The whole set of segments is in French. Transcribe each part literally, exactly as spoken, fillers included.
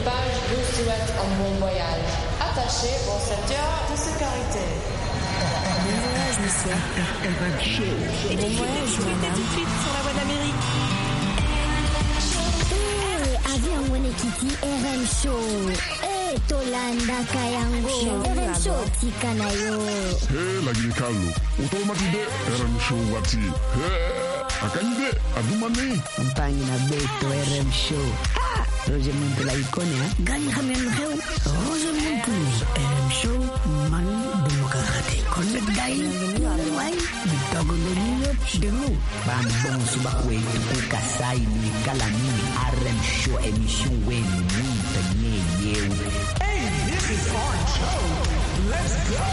l'équipage vous souhaite un bon voyage. Attachez vos ceintures de sécurité. Bon voyage, monsieur. Bon voyage, madame. Tout de suite sur la voie d'Amérique. Eh, avion mwenekiti R M Show. Eh, Tolanda Kayango. R M Show tika na yo. Eh, lagi kalo. Utomatide R M Show wati. Eh, akanyide adumani. Mpangi na beto R M Show. Ah, Roger Muntu la ikone ha. Gani hamen heu. Roger Muntu R M Show man demokrati. Connect dai. Wai, bitago lolilo demu. Bambon suba kwetu kukasai ni kalani R M Show emission wenu munta nye yeu. Hey, this is our show. Let's go.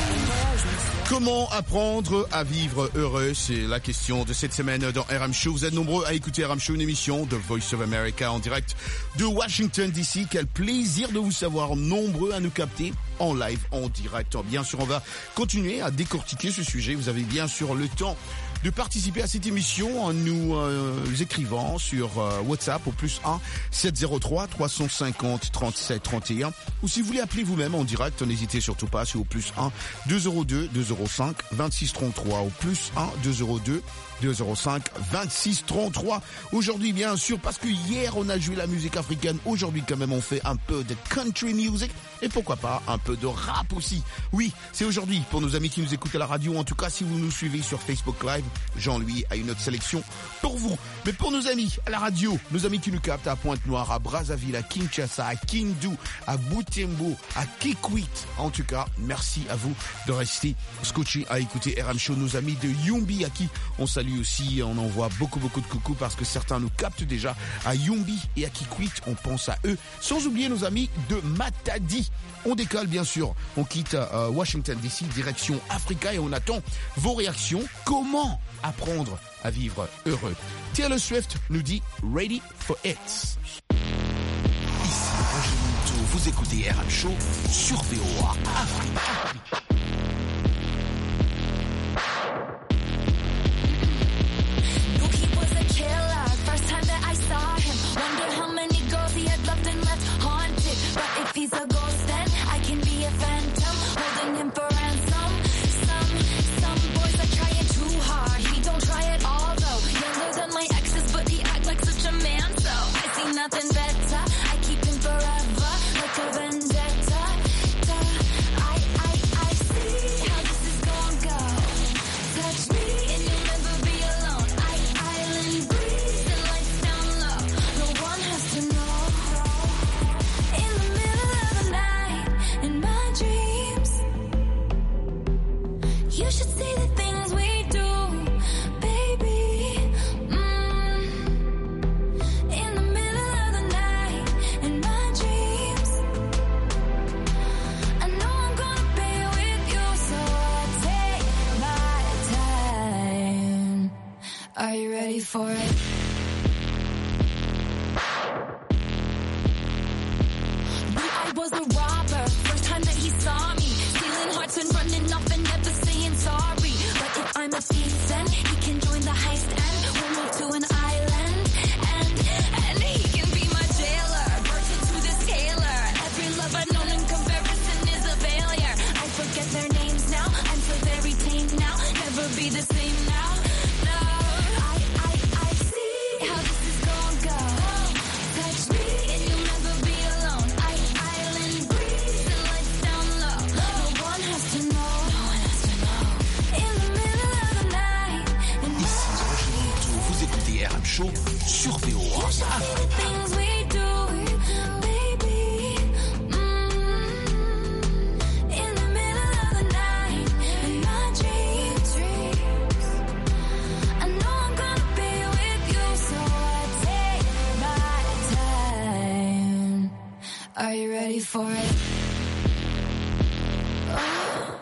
Comment apprendre à vivre heureux? C'est la question de cette semaine dans R M Show. Vous êtes nombreux à écouter R M Show, une émission de Voice of America en direct de Washington D C. Quel plaisir de vous savoir nombreux à nous capter en live, en direct. Bien sûr, on va continuer à décortiquer ce sujet. Vous avez bien sûr le temps de participer à cette émission en nous euh, écrivant sur euh, WhatsApp au plus un sept zéro trois trois cent cinquante trente-sept trente et un, ou si vous voulez appeler vous-même en direct, n'hésitez surtout pas, c'est au plus un deux zéro deux deux zéro cinq vingt-six trente-trois, au plus un deux zéro deux deux zéro cinq vingt-six trente-trois. Aujourd'hui, bien sûr, parce que hier on a joué la musique africaine, aujourd'hui quand même on fait un peu de country music et pourquoi pas un peu de rap aussi. Oui, c'est aujourd'hui pour nos amis qui nous écoutent à la radio. En tout cas, si vous nous suivez sur Facebook Live, Jean-Louis a une autre sélection pour vous. Mais pour nos amis à la radio, nos amis qui nous captent à Pointe-Noire, à Brazzaville, à Kinshasa, à Kindu, à Butembo, à Kikwit, en tout cas, merci à vous de rester scotchés à écouter R M Show. Nos amis de Yumbi à qui on salue aussi, on envoie beaucoup beaucoup de coucou parce que certains nous captent déjà à Yumbi et à Kikwit, on pense à eux. Sans oublier nos amis de Matadi. On décolle bien sûr, on quitte euh, Washington D C, direction Africa et on attend vos réactions. Comment apprendre à vivre heureux? Taylor Swift nous dit Ready for It. Ici Roger Muntu, vous écoutez R M Show sur V O A Afrique. He's a ghost then I can be a phantom, holding him for ransom. Some, some boys are trying too hard. He don't try at all though. Younger than my exes, but he act like such a man. So I see nothing better. I keep him forever, like a vendetta. Duh. I, I, I see how this is gonna go. Touch me and you'll never be alone. I, island breeze and lights down low. No one has to know. You should see the things we do, baby. Mm. In the middle of the night, in my dreams. I know I'm gonna be with you, so I take my time. Are you ready for it? I was a robber, first time that he saw me, stealing hearts and running off and never saying sorry. But if I'm a thief, then he can join the heist and we'll move to an island. And, and he can be my jailer, virgin to the scaler. Every love I've known in comparison is a failure. I forget their names now, I'm so very tame now. Never be the same now. No, I, I, I see how this is gonna go. Touch me and you'll never be alone. I, island breeze and lights down low. No one has to know. No one has to know. In the middle of the night. Ici Roger Muntu, vous écoutez R M Show sur V O A Afrique. Things we do, baby. Mm. In the middle of the night, in my dreams. I know I'm gonna be with you, so I take my time. Are you ready for it? Oh.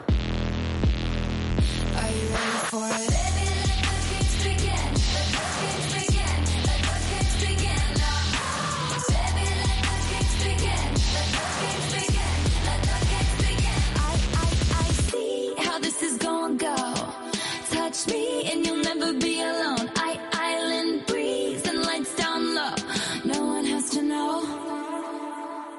Are you ready for it? Baby, let the games begin. Let the games begin. Let the games begin now. Baby, let the games begin. Let the games begin. Let the games begin. I, I, I see how this is gonna go. Touch me and you'll never be alone. I, island breeze and lights down low. No one has to know.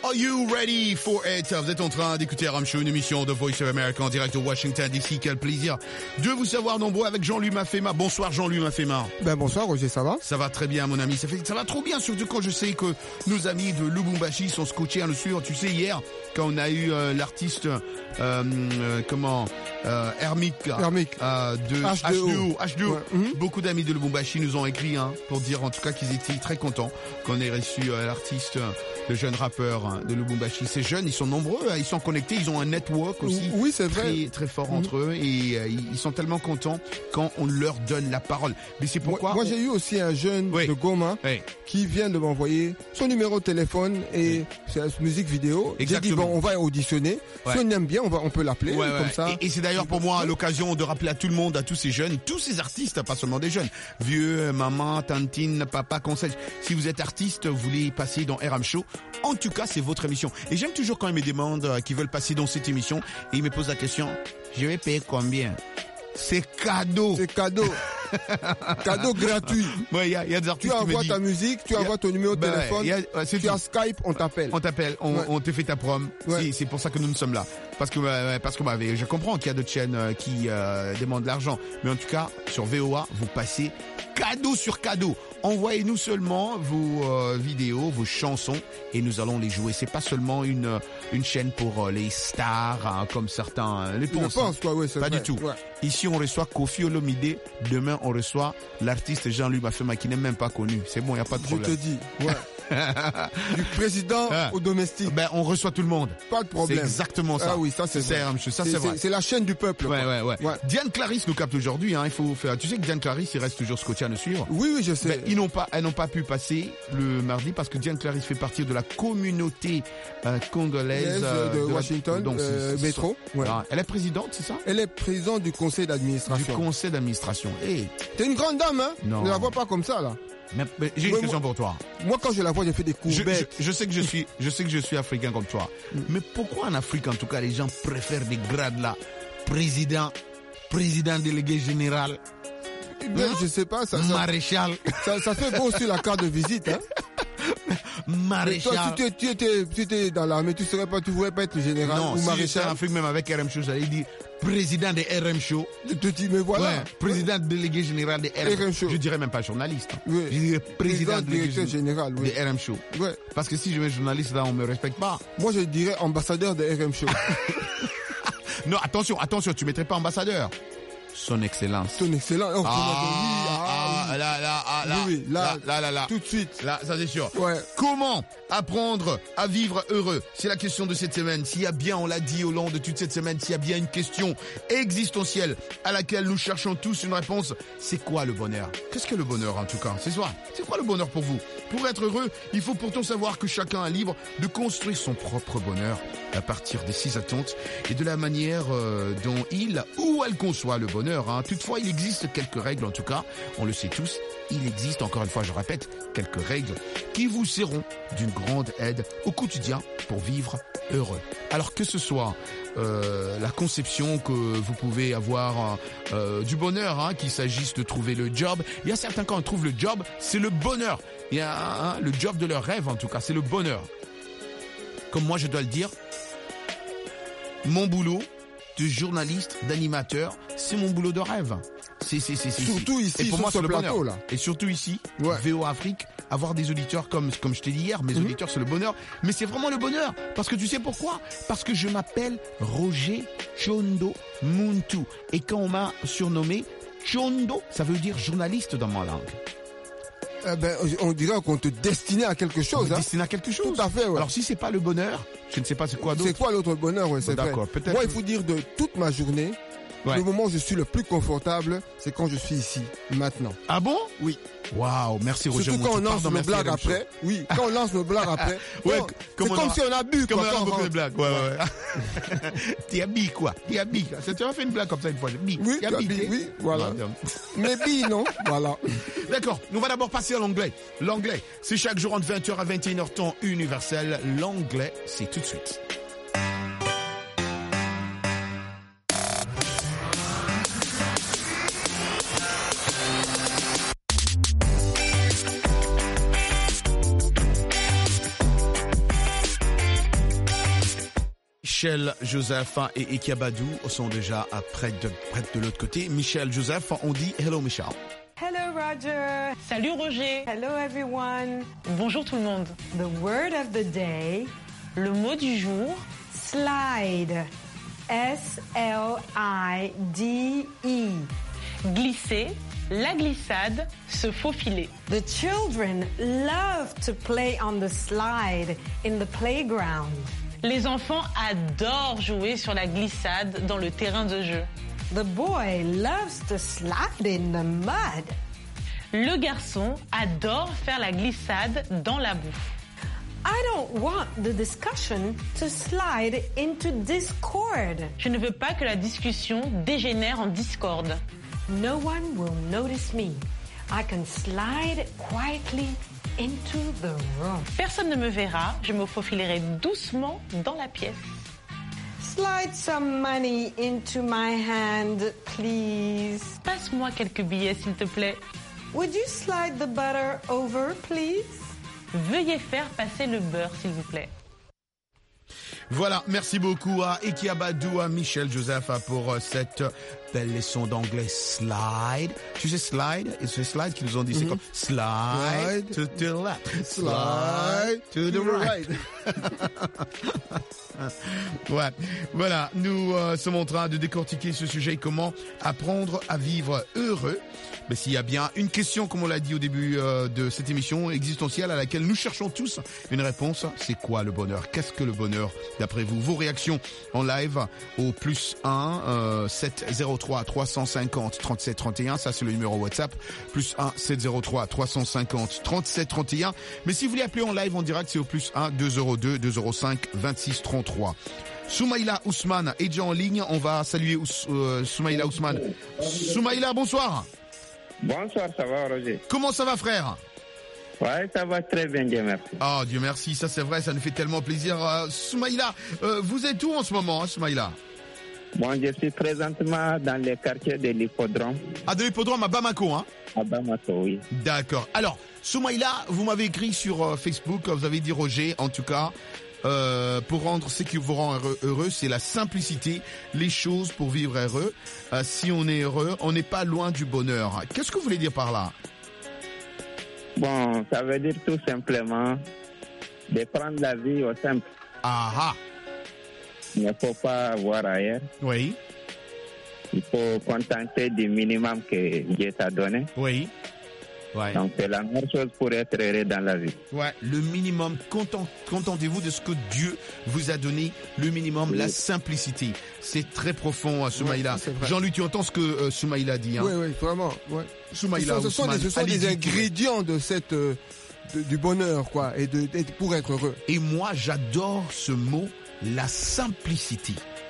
Are you ready for it? Vous êtes en train d'écouter R M Show, une émission de Voice of America en direct de Washington D C. Quel plaisir de vous savoir nombreux avec Jean-Louis Mafema. Bonsoir Jean-Louis Mafema. Ben bonsoir Roger, ça va? Ça va très bien mon ami, ça fait ça va trop bien, surtout quand je sais que nos amis de Lubumbashi sont scotchés à nous suivre. Tu sais, hier quand on a eu euh, l'artiste euh, euh, comment euh, Hermic, Hermic. Euh, de H deux O. H deux O. Ouais. Mm-hmm. Beaucoup d'amis de Lubumbashi nous ont écrit hein, pour dire en tout cas qu'ils étaient très contents qu'on ait reçu euh, l'artiste, euh, le jeune rappeur hein, de Lubumbashi. Ces jeunes, ils sont nombreux, ils sont connectés, ils ont un network aussi oui, c'est vrai. très, très fort Mm-hmm. entre eux et euh, ils sont tellement contents quand on leur donne la parole. Mais c'est pourquoi... Moi, moi on... j'ai eu aussi un jeune oui. de Goma oui. qui vient de m'envoyer son numéro de téléphone et oui. sa musique vidéo. J'ai dit bon, on va auditionner. Ouais. Si on aime bien, on va, on peut l'appeler ouais, comme ouais. ça. Et, et c'est d'ailleurs pour moi l'occasion de rappeler à tout le monde, à tous ces jeunes, tous ces artistes, pas seulement des jeunes, vieux, maman, tantine, papa, conseil. Si vous êtes artiste, vous voulez passer dans R M Show, en tout cas c'est votre émission. Et j'aime toujours quand ils me demandent euh, qu'ils veulent passer dans cette émission et ils me posent la question, je vais payer combien? C'est cadeau. C'est cadeau. Cadeau gratuit. Ouais, il y a, y a des artistes tu qui me envoies disent, ta musique, tu a, envoies ton numéro de bah, téléphone, y a, ouais, tu tout. as Skype, on t'appelle. On t'appelle, on, ouais. on te fait ta prom. Ouais. C'est, c'est pour ça que nous, nous sommes là. Parce que, euh, parce que bah, je comprends qu'il y a d'autres chaînes euh, qui euh, demandent de l'argent. Mais en tout cas, sur V O A, vous passez cadeau sur cadeau. Envoyez-nous seulement vos euh, vidéos, vos chansons, et nous allons les jouer. C'est pas seulement une une chaîne pour euh, les stars, hein, comme certains euh, les pensent. Je pense, quoi, oui, c'est pas vrai. du tout. Ouais. Ici, on reçoit Kofi Olomide. Demain, on reçoit l'artiste Jean-Louis Mafema qui n'est même pas connu. C'est bon, il y a pas de problème. Je te dis, ouais. Du président ah. au domestique. Ben, on reçoit tout le monde. Pas de problème. C'est exactement ça. Ah oui, ça c'est c'est vrai. Ça, c'est, c'est, vrai. C'est, c'est la chaîne du peuple. Ouais, ouais, ouais, ouais. Diane Clarisse nous capte aujourd'hui, hein. Il faut faire. Tu sais que Diane Clarisse, il reste toujours scotché à nous suivre. Oui, oui, je sais. Ben, ils n'ont pas, elles n'ont pas pu passer le mardi parce que Diane Clarisse fait partie de la communauté euh, congolaise euh, de, de Washington, donc, euh, c'est, métro. Ouais. Ah, elle est présidente, c'est ça? Elle est présidente du conseil d'administration. Du conseil d'administration. Hey. T'es une grande dame, hein? Non. Ne la vois pas comme ça, là. Mais, mais j'ai une moi, question pour toi. Moi, quand je la vois, j'ai fait des coups je, bêtes. Je, je sais que je suis, je sais que je suis africain comme toi. Mm. Mais pourquoi en Afrique, en tout cas, les gens préfèrent des grades là? Président, président délégué général. Ben, hein? Je sais pas, ça, maréchal. Ça, ça fait beau sur la carte de visite, hein? Maréchal. Mais toi, si tu, tu, étais, tu étais dans l'armée, tu serais pas, tu voulais pas être général non, ou si maréchal. En Afrique, même avec R M Show, j'allais dire président de R M Show. Je te dis, mais voilà. Ouais, président ouais. délégué général de R M Show. Je dirais même pas journaliste. Hein. Oui. Je dirais président, président délégué général oui. de R M Show. Ouais. Parce que si je mets journaliste là, on me respecte pas. Moi, je dirais ambassadeur de R M Show. Non, attention, attention, tu mettrais pas ambassadeur. Son Excellence. Son Excellence. Oh, ah, ah, ah, là, là, ah, là, oui, oui, là, là, là, là, là, tout de suite. Là, ça c'est sûr. Ouais. Comment apprendre à vivre heureux? C'est la question de cette semaine. S'il y a bien, on l'a dit au long de toute cette semaine, s'il y a bien une question existentielle à laquelle nous cherchons tous une réponse, c'est quoi le bonheur? Qu'est-ce que le bonheur en tout cas? C'est quoi? C'est quoi le bonheur pour vous? Pour être heureux, il faut pourtant savoir que chacun est libre de construire son propre bonheur à partir de ses attentes et de la manière euh, dont il ou elle conçoit le bonheur. Hein. Toutefois, il existe quelques règles, en tout cas, on le sait tous, il existe, encore une fois, je répète, quelques règles qui vous seront d'une grande aide au quotidien pour vivre heureux. Alors que ce soit euh, la conception que vous pouvez avoir euh, du bonheur, hein, qu'il s'agisse de trouver le job, il y a certains quand on trouve le job, c'est le bonheur. Il y a hein, le job de leur rêve, en tout cas, c'est le bonheur. Comme moi, je dois le dire, mon boulot de journaliste, d'animateur, c'est mon boulot de rêve. C'est, c'est, c'est, c'est, surtout ici, et pour sur moi, ce c'est le plateau, bonheur. là. Et surtout ici, ouais. V O A Afrique, avoir des auditeurs comme, comme je t'ai dit hier, mes mmh. auditeurs, c'est le bonheur. Mais c'est vraiment le bonheur. Parce que tu sais pourquoi? Parce que je m'appelle Roger Chondo Muntu. Et quand on m'a surnommé Chondo, ça veut dire journaliste dans ma langue. Eh ben, on dirait qu'on te destinait à quelque chose. On hein. destinait à quelque chose. Tout à fait, ouais. Alors si c'est pas le bonheur, je ne sais pas c'est quoi d'autre. C'est quoi l'autre bonheur, ouais, c'est bon, d'accord, vrai. Peut-être. Moi, il faut dire de toute ma journée, ouais. Le moment où je suis le plus confortable, c'est quand je suis ici, maintenant. Ah bon? Oui. Waouh, merci Roger. Surtout quand on lance nos blagues après. Oui, quand on lance nos blagues après. Ouais, non, comme c'est on comme a, si on a bu, comme quoi. on a beaucoup on de blagues. Ouais, ouais, ouais. T'es habillé, quoi. T'es habillé. Tu as fait une blague comme ça une fois. Bi. Oui, tu habillé, oui, voilà. Mais bi, non, voilà. D'accord, on va d'abord passer à l'anglais. L'anglais, c'est chaque jour entre vingt heures à vingt et une heures temps universel. L'anglais, c'est tout de suite. Michel Joseph et Ekiabadou sont déjà près de, près de l'autre côté. Michel Joseph, on dit hello Michel. Hello Roger. Salut Roger. Hello everyone. Bonjour tout le monde. The word of the day. Le mot du jour. Slide. S L I D E. Glisser, la glissade, se faufiler. The children love to play on the slide in the playground. Les enfants adorent jouer sur la glissade dans le terrain de jeu. The boy loves to slide in the mud. Le garçon adore faire la glissade dans la boue. I don't want the discussion to slide into discord. Je ne veux pas que la discussion dégénère en discorde. No one will notice me. I can slide quietly into the room. Personne ne me verra, je me faufilerai doucement dans la pièce. Slide some money into my hand, please. Passe-moi quelques billets, s'il te plaît. Would you slide the butter over, please? Veuillez faire passer le beurre, s'il vous plaît. Voilà, merci beaucoup à Ekiabadou, à Michel Joseph pour cette belle leçon d'anglais slide. Tu sais slide, et c'est slide qui nous ont dit, mm-hmm. c'est comme slide, slide to the left, slide to the right. Ouais, voilà, nous euh, sommes en train de décortiquer ce sujet, comment apprendre à vivre heureux. Mais s'il y a bien une question, comme on l'a dit au début euh, de cette émission existentielle à laquelle nous cherchons tous une réponse, c'est quoi le bonheur? Qu'est-ce que le bonheur d'après vous? Vos réactions en live au plus un euh, sept zéro trois trois cent cinquante trente-sept trente et un, ça c'est le numéro WhatsApp, plus un sept zéro trois trois cent cinquante trente-sept trente et un. Mais si vous voulez appeler en live en direct, c'est au plus un deux zéro deux deux zéro cinq vingt-six trente-trois. Soumaïla Ousmane est déjà en ligne, on va saluer Ous, euh, Soumaïla Ousmane. Soumaïla, bonsoir. Bonsoir, ça va Roger? Comment ça va frère? Ouais, ça va très bien, Dieu merci. Ah, Dieu merci, ça c'est vrai, ça nous fait tellement plaisir. Euh, Soumaïla, euh, vous êtes où en ce moment, hein, Soumaïla? Bon, je suis présentement dans les quartiers de l'hippodrome. Ah, de l'hippodrome à Bamako, hein? À Bamako, oui. D'accord. Alors, Soumaïla, vous m'avez écrit sur euh, Facebook, vous avez dit Roger, en tout cas, euh, pour rendre ce qui vous rend heureux, heureux, c'est la simplicité, les choses pour vivre heureux. Euh, si on est heureux, on n'est pas loin du bonheur. Qu'est-ce que vous voulez dire par là? Bon, ça veut dire tout simplement de prendre la vie au simple. Ah ah. Il ne faut pas voir ailleurs. Oui. Il faut contenter du minimum que Dieu t'a donné. Oui. Ouais. Donc c'est la meilleure chose pour être heureux dans la vie. Ouais, le minimum, content, contentez-vous de ce que Dieu vous a donné, le minimum, oui. La simplicité. C'est très profond, Soumaïla. Ouais, Jean-Luc, tu entends ce que euh, Soumaïla dit, hein? Oui, oui, vraiment. Ouais. Soumaïla, ce sont, ce sont des, ce sont des ingrédients de cette, euh, de, du bonheur, quoi, et de, de, pour être heureux. Et moi, j'adore ce mot, la simplicité.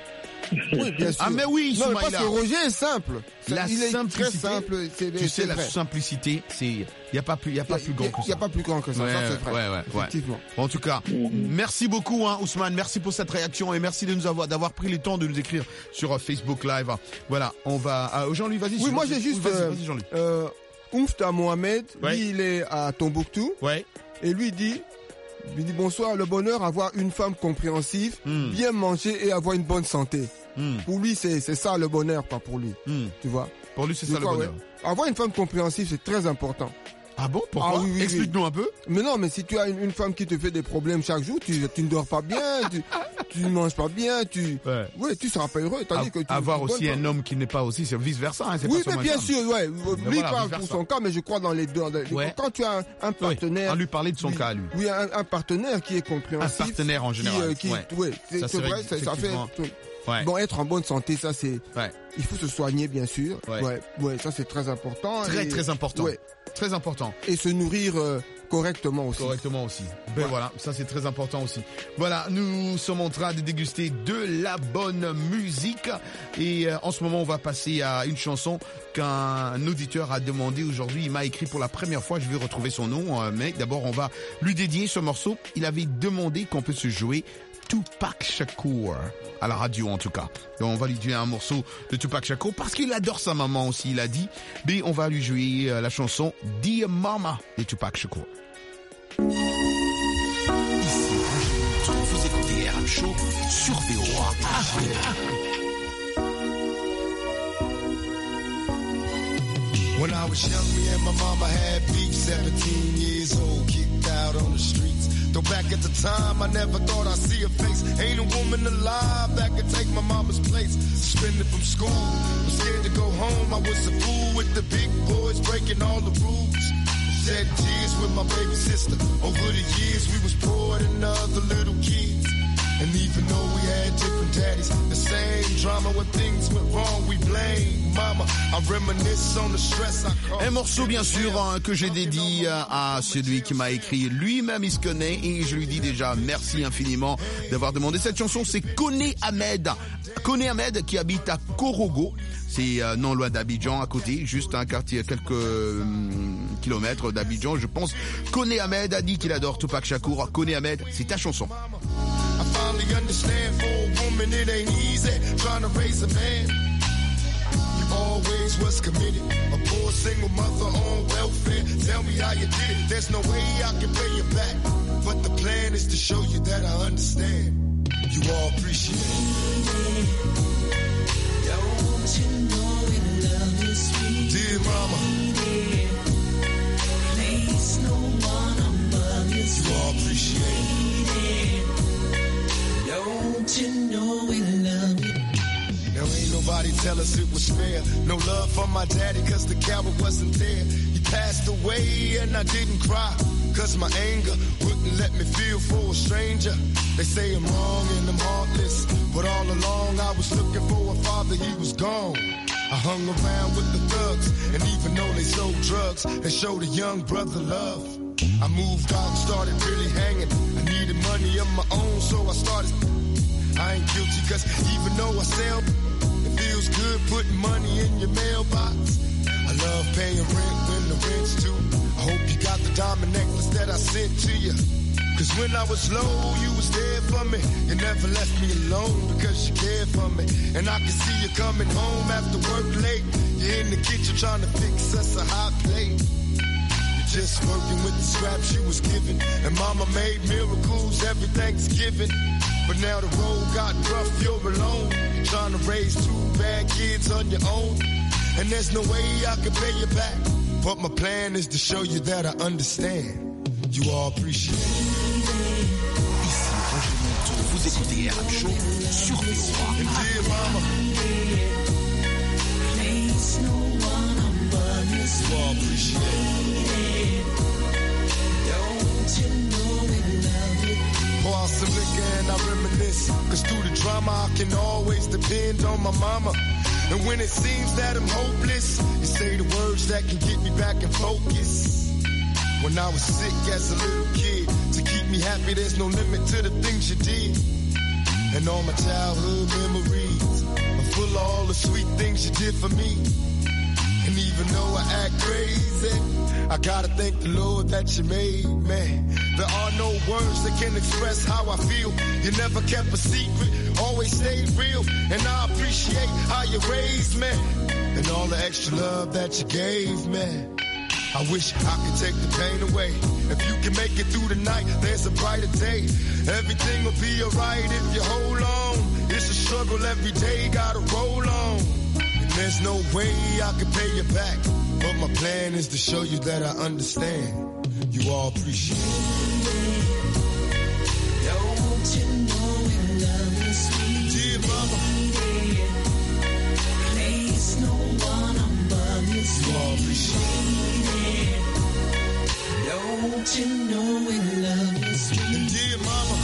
Oui, bien sûr. Ah mais oui, non, Soumaïla. Mais parce que Roger est simple. La il est simplicité, très simple. C'est, tu sais, vrai. La simplicité, c'est, il y a pas plus, il y a pas plus grand que ça. Il y a pas plus grand que ça. Ouais, ça c'est vrai. Ouais, ouais, effectivement. Ouais. En tout cas, mm-hmm. merci beaucoup, hein, Ousmane. Merci pour cette réaction et merci de nous avoir, d'avoir pris le temps de nous écrire sur Facebook Live. Voilà, on va. Ah, Jean-Louis, vas-y. Oui, moi j'ai juste. Oui, vas-y, vas-y, Jean-Louis. Euh, Oumfta Mohamed, ouais. lui il est à Tombouctou. Ouais. Et lui dit. Il dit bonsoir, le bonheur, avoir une femme compréhensive, mm. bien manger et avoir une bonne santé. Mm. Pour lui, c'est, c'est ça le bonheur, pas pour lui. Mm. Tu vois? Pour lui, c'est ça le bonheur. Ouais. Avoir une femme compréhensive, c'est très important. Ah bon? Pourquoi? Ah, oui, oui, explique-nous oui. un peu. Mais non, mais si tu as une, une femme qui te fait des problèmes chaque jour, tu, tu ne dors pas bien, tu, tu ne manges pas bien, tu, ouais, ouais tu seras pas heureux. Tandis a, que tu, avoir aussi un homme qui n'est pas aussi, c'est vice versa. Hein, c'est oui, pas mais bien sûr, ouais. Mais lui voilà, parle pour son cas, mais je crois dans les deux. Ouais. Quand tu as un, un partenaire. Oui, on lui parlait de son lui, cas, lui. Oui, un, un partenaire qui est compréhensif. Un partenaire en général. Qui, euh, qui, ouais. ouais, c'est, ça, c'est vrai, ça, ça fait. Ouais. Bon, être en bonne santé, ça c'est. Ouais. Il faut se soigner, bien sûr. Ouais, ouais, ouais ça c'est très important. Très et... très important. Ouais. Très important. Et se nourrir euh, correctement aussi. Correctement aussi. Ben ouais. Voilà, ça c'est très important aussi. Voilà, nous sommes en train de déguster de la bonne musique et euh, en ce moment on va passer à une chanson qu'un auditeur a demandé aujourd'hui. Il m'a écrit pour la première fois, je vais retrouver son nom, euh, mais d'abord on va lui dédier ce morceau. Il avait demandé qu'on peut se jouer Tupac Shakur à la radio en tout cas. Donc on va lui jouer un morceau de Tupac Shakur parce qu'il adore sa maman aussi, il a dit. Mais on va lui jouer la chanson Dear Mama de Tupac Shakur. Ici, vous écoutez R M Show sur V O A. When I was young, me and my mama had beef, seventeen years old, kicked out on the streets. Though back at the time, I never thought I'd see her face. Ain't a woman alive that could take my mama's place. Suspended from school, I'm scared to go home. I was a fool with the big boys, breaking all the rules. Shed tears with my baby sister. Over the years, we was poor than other little kids. And even though we had different daddies, the same drama when things went wrong, we blame mama. I reminisce on the stress I caused. Un morceau bien sûr hein, que j'ai dédié à celui qui m'a écrit, lui-même il se connaît et je lui dis déjà merci infiniment d'avoir demandé cette chanson. C'est Koné Ahmed, Koné Ahmed qui habite à Korogo. C'est euh, non loin d'Abidjan, à côté, juste un quartier, quelques euh, kilomètres d'Abidjan, je pense. Koné Ahmed a dit qu'il adore Tupac Shakur. Koné Ahmed, c'est ta chanson. I finally understand for a woman it ain't easy trying to raise a man. You always was committed, a poor single mother on welfare. Tell me how you did it, there's no way I can pay you back. But the plan is to show you that I understand. You all appreciate it. Don't you know it love is sweet? Dear mama, place no one above you. You all appreciate it. Don't you know we love you? Now ain't nobody tell us it was fair. No love for my daddy cause the coward wasn't there. He passed away and I didn't cry cause my anger wouldn't let me feel for a stranger. They say I'm wrong and I'm heartless, but all along I was looking for a father, he was gone. I hung around with the thugs, and even though they sold drugs, they showed a young brother love. I moved out and started really hanging. I needed money of my own, so I started. I ain't guilty, cause even though I sell, it feels good putting money in your mailbox. I love paying rent when the rent's due. I hope you got the diamond necklace that I sent to you. Cause when I was low, you was there for me. You never left me alone because you cared for me. And I can see you coming home after work late. You're in the kitchen trying to fix us a hot plate. You're just working with the scraps you was given. And mama made miracles every Thanksgiving. But now the road got rough, you're alone. Trying to raise two bad kids on your own. And there's no way I can pay you back. But my plan is to show you that I understand. You all appreciate it. Vous écoutez R M Show sur V O A. And dear mama, place no one above you. You all appreciate it. Don't you know we love you? Pour out some liquor and I reminisce. Cause through the drama I can always depend on my mama. And when it seems that I'm hopeless, you say the words that can get me back in focus. When I was sick as a little kid, to keep me happy there's no limit to the things you did. And all my childhood memories are full of all the sweet things you did for me. And even though I act crazy, I gotta thank the Lord that you made me. There are no words that can express how I feel. You never kept a secret, always stayed real. And I appreciate how you raised me and all the extra love that you gave me. I wish I could take the pain away. If you can make it through the night, there's a brighter day. Everything will be alright if you hold on. It's a struggle every day, gotta roll on. And there's no way I can pay you back. But my plan is to show you that I understand. You all appreciate it. Don't you know we love you, sweet dear mama? Place no one above you. You all appreciate it. Don't you know we love you, sweet dear mama?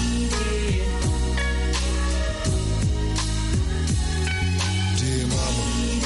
Dear mama.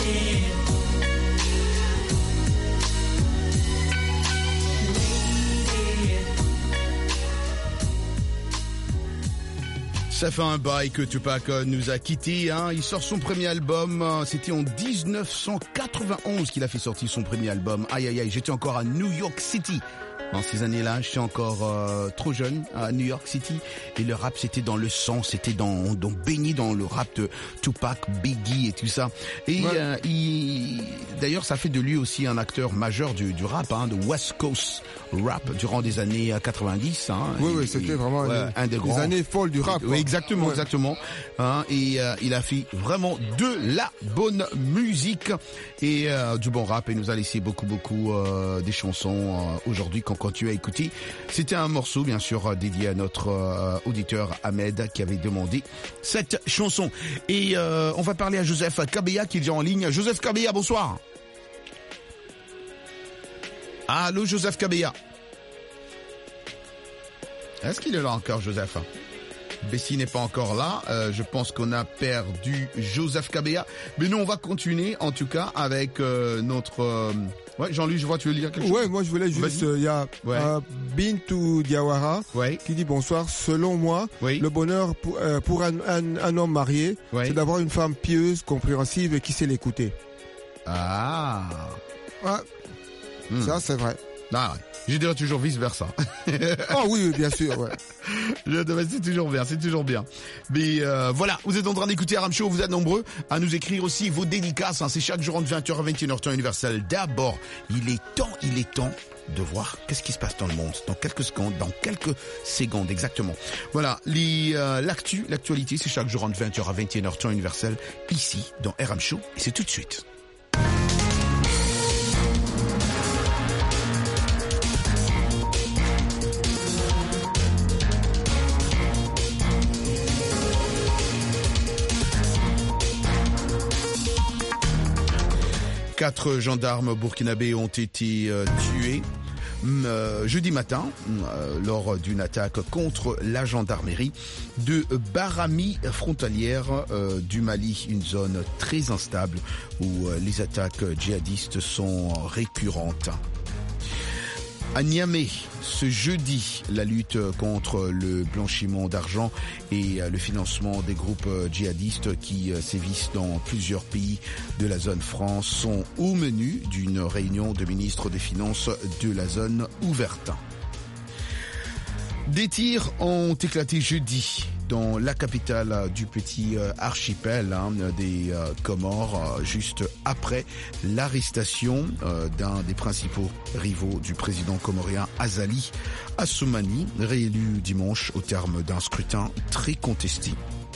Ça fait un bail que Tupac nous a quittés, hein. Il sort son premier album, c'était en dix-neuf cent quatre-vingt-onze qu'il a fait sortir son premier album. Aïe aïe aïe, j'étais encore à New York City Dans ces années-là, j'étais encore euh, trop jeune à New York City et le rap c'était dans le sang, c'était dans, dans baigné dans le rap de Tupac, Biggie et tout ça. Et ouais. euh, il, d'ailleurs, ça fait de lui aussi un acteur majeur du, du rap, hein, de West Coast rap durant des années quatre-vingt-dix. Hein, oui, et, oui, c'était et, vraiment ouais, un des grands. Les années folles du rap. Oui, exactement, ouais. exactement. Hein, et euh, il a fait vraiment de la bonne musique et euh, du bon rap. Et nous a laissé beaucoup, beaucoup euh, des chansons euh, aujourd'hui qu'on continue à écouter. C'était un morceau, bien sûr, dédié à notre euh, auditeur Ahmed qui avait demandé cette chanson. Et euh, on va parler à Joseph Kabea qui est déjà en ligne. Joseph Kabea, bonsoir. Allô, Joseph Kabea. Est-ce qu'il est là encore, Joseph? Bessie n'est pas encore là. Euh, je pense qu'on a perdu Joseph Kabea. Mais nous, on va continuer, en tout cas, avec euh, notre... Euh... Ouais, Jean-Louis, je vois, tu veux lire quelque chose? Ouais, moi, je voulais juste... Il euh, y a ouais. euh, Bintou Diawara ouais. qui dit bonsoir. Selon moi, oui. le bonheur pour, euh, pour un, un, un homme marié, ouais. c'est d'avoir une femme pieuse, compréhensive et qui sait l'écouter. Ah. Ouais. Hmm. Ça, c'est vrai. Ah ouais. Je dirais toujours vice versa. Oh oui, bien sûr, ouais. C'est toujours bien, c'est toujours bien. Mais euh, voilà, vous êtes en train d'écouter R M Show, vous êtes nombreux à nous écrire aussi vos dédicaces. Hein, c'est chaque jour entre vingt heures à vingt et une heures temps universel. D'abord, il est temps, il est temps de voir qu'est-ce qui se passe dans le monde dans quelques secondes, dans quelques secondes exactement. Voilà, les, euh, l'actu, l'actualité, c'est chaque jour entre vingt heures à vingt et une heures temps universel ici dans R M Show et c'est tout de suite. Quatre gendarmes burkinabés ont été euh, tués euh, jeudi matin euh, lors d'une attaque contre la gendarmerie de Barami, frontalière euh, du Mali, une zone très instable où euh, les attaques djihadistes sont récurrentes. À Niamey, ce jeudi, la lutte contre le blanchiment d'argent et le financement des groupes djihadistes qui sévissent dans plusieurs pays de la zone franc sont au menu d'une réunion de ministres des Finances de la zone ouverte. Des tirs ont éclaté jeudi dans la capitale du petit archipel hein, des euh, Comores, euh, juste après l'arrestation euh, d'un des principaux rivaux du président comorien Azali Assoumani, réélu dimanche au terme d'un scrutin très contesté.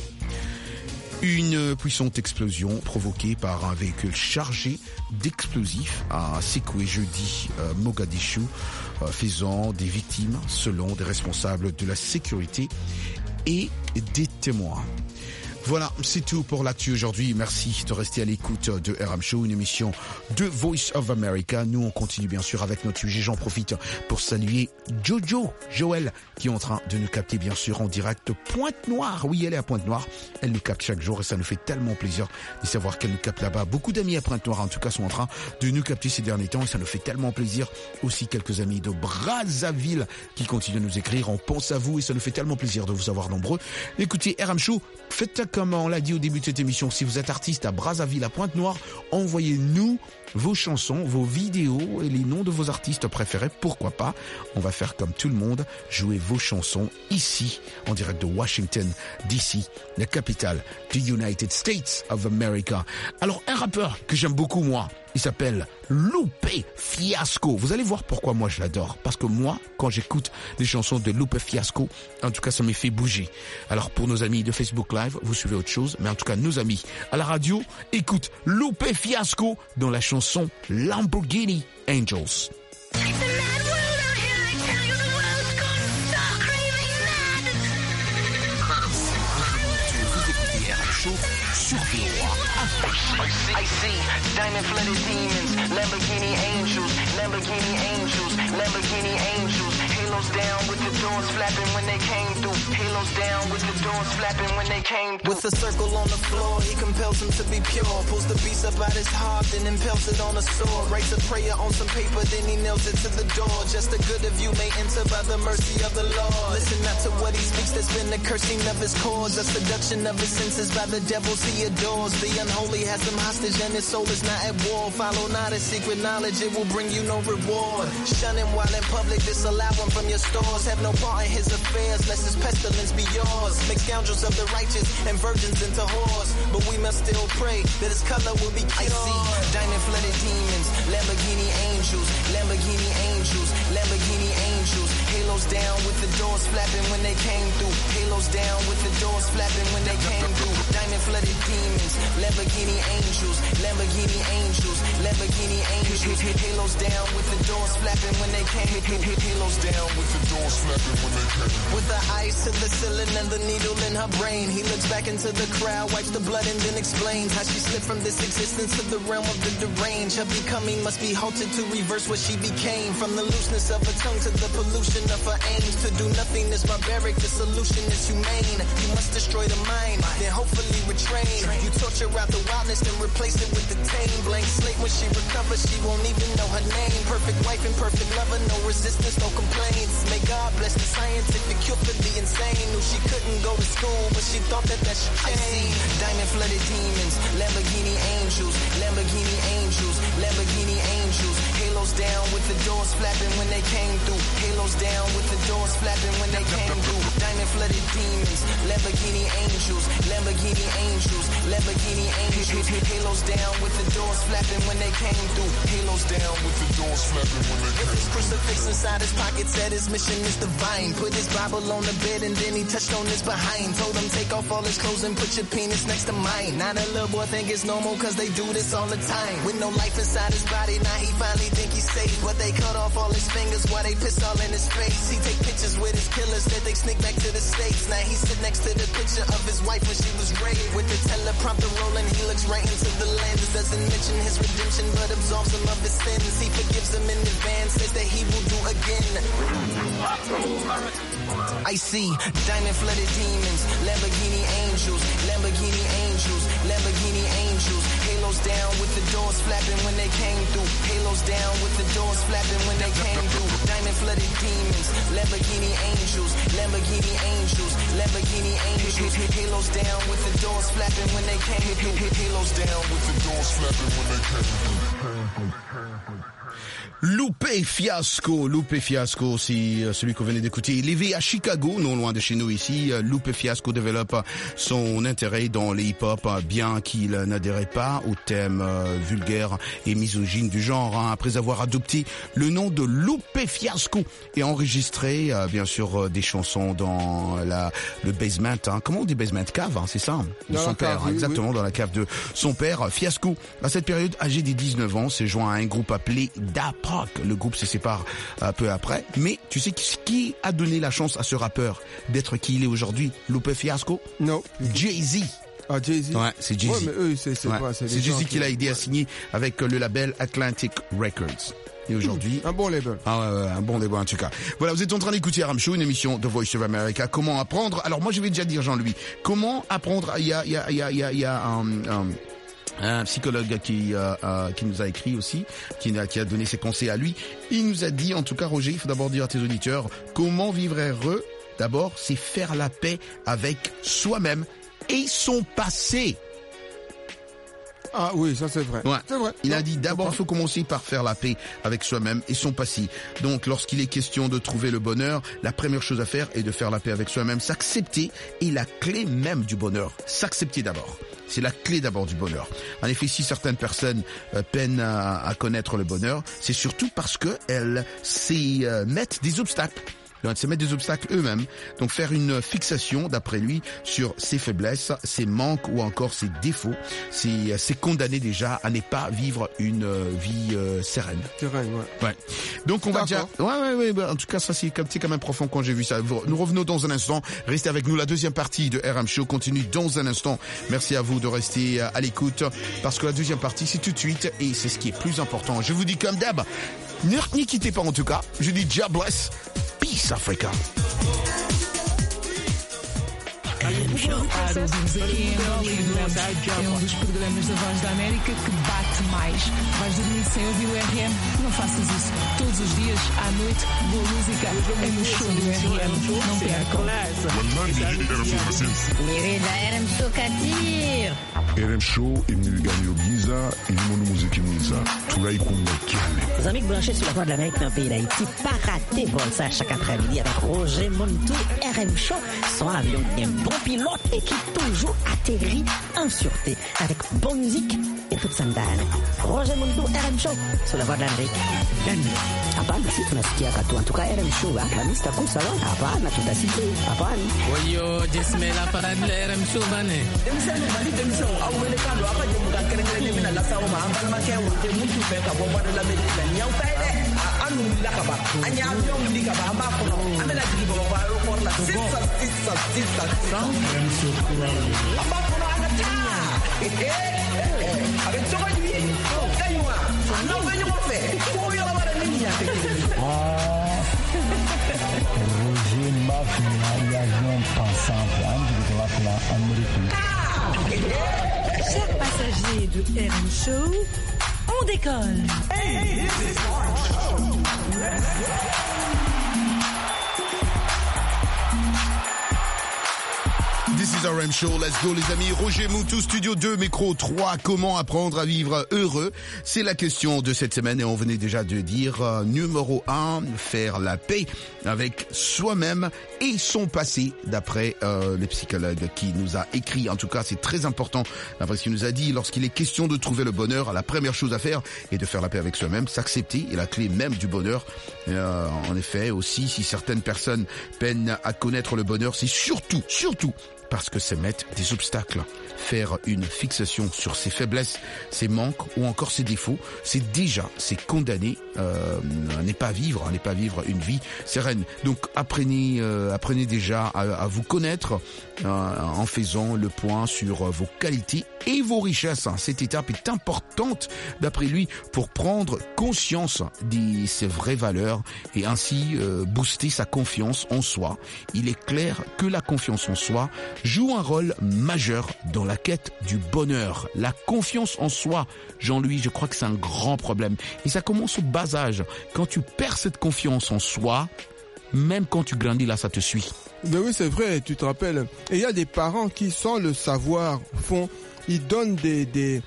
Une puissante explosion provoquée par un véhicule chargé d'explosifs a secoué jeudi euh, Mogadiscio, euh, faisant des victimes selon des responsables de la sécurité et des témoins. Voilà, c'est tout pour l'actu aujourd'hui. Merci de rester à l'écoute de R M Show, une émission de Voice of America. Nous, on continue bien sûr avec notre sujet. J'en profite pour saluer Jojo, Joël, qui est en train de nous capter bien sûr en direct Pointe-Noire. Oui, elle est à Pointe-Noire. Elle nous capte chaque jour et ça nous fait tellement plaisir de savoir qu'elle nous capte là-bas. Beaucoup d'amis à Pointe-Noire, en tout cas, sont en train de nous capter ces derniers temps et ça nous fait tellement plaisir. Aussi quelques amis de Brazzaville qui continuent de nous écrire. On pense à vous et ça nous fait tellement plaisir de vous avoir nombreux. Écoutez, R M Show, faites comme on l'a dit au début de cette émission, si vous êtes artiste à Brazzaville, à Pointe-Noire, envoyez-nous vos chansons, vos vidéos et les noms de vos artistes préférés. Pourquoi pas? On va faire comme tout le monde, jouer vos chansons ici, en direct de Washington, D C, la capitale du United States of America. Alors, un rappeur que j'aime beaucoup, moi, il s'appelle Lupe Fiasco. Vous allez voir pourquoi moi je l'adore. Parce que moi, quand j'écoute des chansons de Lupe Fiasco, en tout cas, ça me fait bouger. Alors, pour nos amis de Facebook Live, vous suivez autre chose. Mais en tout cas, nos amis à la radio, écoute Lupe Fiasco dans la chanson Lamborghini Angels. Sur V O A. I see diamond flooded demons, Lamborghini angels, Lamborghini angels, Lamborghini angels. Halos down with the doors flapping when they came through. Halos down with the doors flapping when they came through. With a circle on the floor, he compels him to be pure. Pulls the beast up out his heart, then impels it on a sword. Writes a prayer on some paper, then he nails it to the door. Just the good of you may enter by the mercy of the Lord. Listen not to what he speaks, that's been the cursing of his cause. A seduction of his senses by the devils he adores. The unholy has him hostage and his soul is not at war. Follow not his secret knowledge, it will bring you no reward. Shun him while in public, disallow him from your stores. Have no part in his affairs, lest his pestilence be yours. Make scoundrels of the righteous and virgins into whores. But we must still pray that his color will be cured. I see diamond-flooded demons, Lamborghini angels, Lamborghini angels, Lamborghini angels. Halos down with the doors flapping when they came through. Halos down with the doors flapping when they came through. Diamond-flooded demons, Lamborghini angels, Lamborghini angels, Lamborghini angels. Halos down with the doors flapping when they came through. Halos down with the doors flapping when they came through. With the eyes to the ceiling and the needle in her brain, he looks back into the crowd, wipes the blood and then explains how she slipped from this existence to the realm of the deranged. Her becoming must be halted to reverse what she became. From the looseness of her tongue to the pollution of her aims. To do nothing is barbaric, the solution is humane. You must destroy the mind, then hopefully retrain. You torture out the wildness, then replace it with the tame. Blank slate when she recovers, she won't even know her name. Perfect wife and perfect lover, no resistance, no complaints. May God bless the scientific cure for the insane. Knew she couldn't go to school, but she thought that that should change. I see diamond-flooded demons, Lamborghini angels, Lamborghini angels, Lamborghini angels. Halos down with the doors flapping when they came through. Halos down with the doors flapping when they came through. Diamond-flooded demons, Lamborghini angels, Lamborghini angels, Lamborghini angels. Halos down with the doors flapping when they came through. Halos down with the doors flapping when they came through. With his crucifix inside his pocket, said his mission is divine. Put his Bible on the bed and then he touched on his behind. Told him take off all his clothes and put your penis next to mine. Now that little boy think it's normal cause they do this all the time. With no life inside his body, now he finally think he's safe. But they cut off all his fingers while they piss all in his face. He take pictures with his killers that they sneak back to the States. Now he sit next to the picture of his wife when she was raped. With the teleprompter rolling, he looks right into the lens. Doesn't mention his redemption but absolves him of his sins. He forgives him in advance, says that he will do again. I see diamond-flooded demons, Lamborghini angels, Lamborghini angels, Lamborghini angels. Halos down with the doors flapping when they came through. Halos down with the doors flapping when they came through. Diamond-flooded demons, Lamborghini angels, Lamborghini angels, Lamborghini angels. Halos down with the doors flapping when they came through. Halos down with the doors flapping when they came through. Lupe Fiasco, Lupe Fiasco, c'est celui qu'on venait d'écouter. Il est né à Chicago, non loin de chez nous ici. Lupe Fiasco développe son intérêt dans le hip-hop, bien qu'il n'adhérait pas au thème vulgaire et misogyne du genre. Après avoir adopté le nom de Lupe Fiasco et enregistré, bien sûr, des chansons dans la le basement. Hein. Comment on dit basement? Cave, hein, c'est ça, de dans son père. Cave, oui, exactement, oui. Dans la cave de son père. Fiasco, à cette période, âgé des dix-neuf ans, s'est joint à un groupe appelé Da Pac. Le groupe se sépare un peu après. Mais tu sais qui a donné la chance à ce rappeur d'être qui il est aujourd'hui? Lupe Fiasco? Non. Jay-Z. Ah, Jay-Z. Ouais, c'est Jay-Z. Ouais, mais eux, c'est, c'est ouais. pas, c'est c'est Jay-Z qui l'a aidé à signer avec le label Atlantic Records. Et aujourd'hui, un bon label. Ah ouais, ouais, un bon label en tout cas. Voilà, vous êtes en train d'écouter R M Show, une émission de Voice of America. Comment apprendre? Alors moi, je vais déjà dire Jean-Louis. Comment apprendre? Il y a, il y a, il y a, il y a, il y a un, un un psychologue qui euh, euh, qui nous a écrit aussi, qui a, qui a donné ses conseils à lui. Il nous a dit, en tout cas Roger, il faut d'abord dire à tes auditeurs, comment vivre heureux? D'abord, c'est faire la paix avec soi-même et son passé. Ah oui, ça c'est vrai. Ouais. C'est vrai. Il a dit d'abord il faut commencer par faire la paix avec soi-même et son passé. Donc lorsqu'il est question de trouver le bonheur, la première chose à faire est de faire la paix avec soi-même, s'accepter est la clé même du bonheur. S'accepter d'abord. C'est la clé d'abord du bonheur. En effet, si certaines personnes euh, peinent à, à connaître le bonheur, c'est surtout parce que elles s'y euh, mettent des obstacles. Donc, se mettre des obstacles eux-mêmes. Donc, faire une fixation, d'après lui, sur ses faiblesses, ses manques ou encore ses défauts, c'est, c'est condamner déjà à ne pas vivre une euh, vie euh, sereine. Sereine, ouais. Ouais. Donc, on va déjà... Ouais, ouais, ouais. Bah, en tout cas, ça, c'est, c'est quand même profond quand j'ai vu ça. Nous revenons dans un instant. Restez avec nous. La deuxième partie de R M Show continue dans un instant. Merci à vous de rester à l'écoute parce que la deuxième partie, c'est tout de suite et c'est ce qui est plus important. Je vous dis comme d'hab, Ne, n'y quittez pas en tout cas. Je dis God bless. Peace Africa. Para o Desafiando lembramos é um dos programas da Voz da América que bate mais. Vais dormir sem ouvir o R M? Não faças isso. Todos os dias, à noite, boa música é no show do R M. Não percam. Mirida R M Show Kadir. R M Show imnigani Giza ilimono muziki mwiza tulaikunga kiale. Les amis branchés sur la Voix de l'Amérique dans le pays d'Haïti, pas rater pour ça chaque après-midi avec Roger Montou, R M Show, son avion qui est un bon pilote et qui toujours atterrit en sûreté avec bonne musique et toute sandale. Roger Montou, R M Show, sur la Voix de l'Amérique. Hapana, si tunasikia katu antuka R M Show Alhamisi taku salon. Hapana, tutasikia hapana. Oyo jesmela parade la R M Show bane. Demisano bali demisano awele kalo apa jemu ka kerengere ni mina la sawo ma ambal ma ke wote mutu be ka bomba de la medina nyaw tayle anu la ka ba anya avion li ka ba amba ko amela digi bo ba ko la sisa sisa sisa R M Show amba ko na ta eh eh avec toi lui kaywa no venyo mo fe ko yo la bara ni ya Roger Mafia y a un pensant de la plan américain. Chers passagers de R M Show, on décolle. Hey, this is R M Show. Let's go. This is R M Show, let's go les amis. Roger Moutou, Studio deux, Micro trois, comment apprendre à vivre heureux? C'est la question de cette semaine et on venait déjà de dire, euh, numéro un, faire la paix avec soi-même et son passé, d'après euh, le psychologue qui nous a écrit. En tout cas, c'est très important, d'après ce qu'il nous a dit, lorsqu'il est question de trouver le bonheur, la première chose à faire est de faire la paix avec soi-même, s'accepter est la clé même du bonheur. Euh, en effet, aussi, si certaines personnes peinent à connaître le bonheur, c'est surtout, surtout, parce que c'est mettre des obstacles. Faire une fixation sur ses faiblesses, ses manques ou encore ses défauts, c'est déjà, c'est condamner euh, à ne pas vivre, à ne pas vivre une vie sereine. Donc apprenez, euh, apprenez déjà à, à vous connaître euh, en faisant le point sur vos qualités et vos richesses. Cette étape est importante d'après lui pour prendre conscience de ses vraies valeurs et ainsi euh, booster sa confiance en soi. Il est clair que la confiance en soi joue un rôle majeur dans la quête du bonheur. La confiance en soi, Jean-Louis, je crois que c'est un grand problème. Et ça commence au bas âge. Quand tu perds cette confiance en soi, même quand tu grandis, là, ça te suit. Ben oui, c'est vrai, tu te rappelles. Et il y a des parents qui, sans le savoir, font, ils donnent des, des,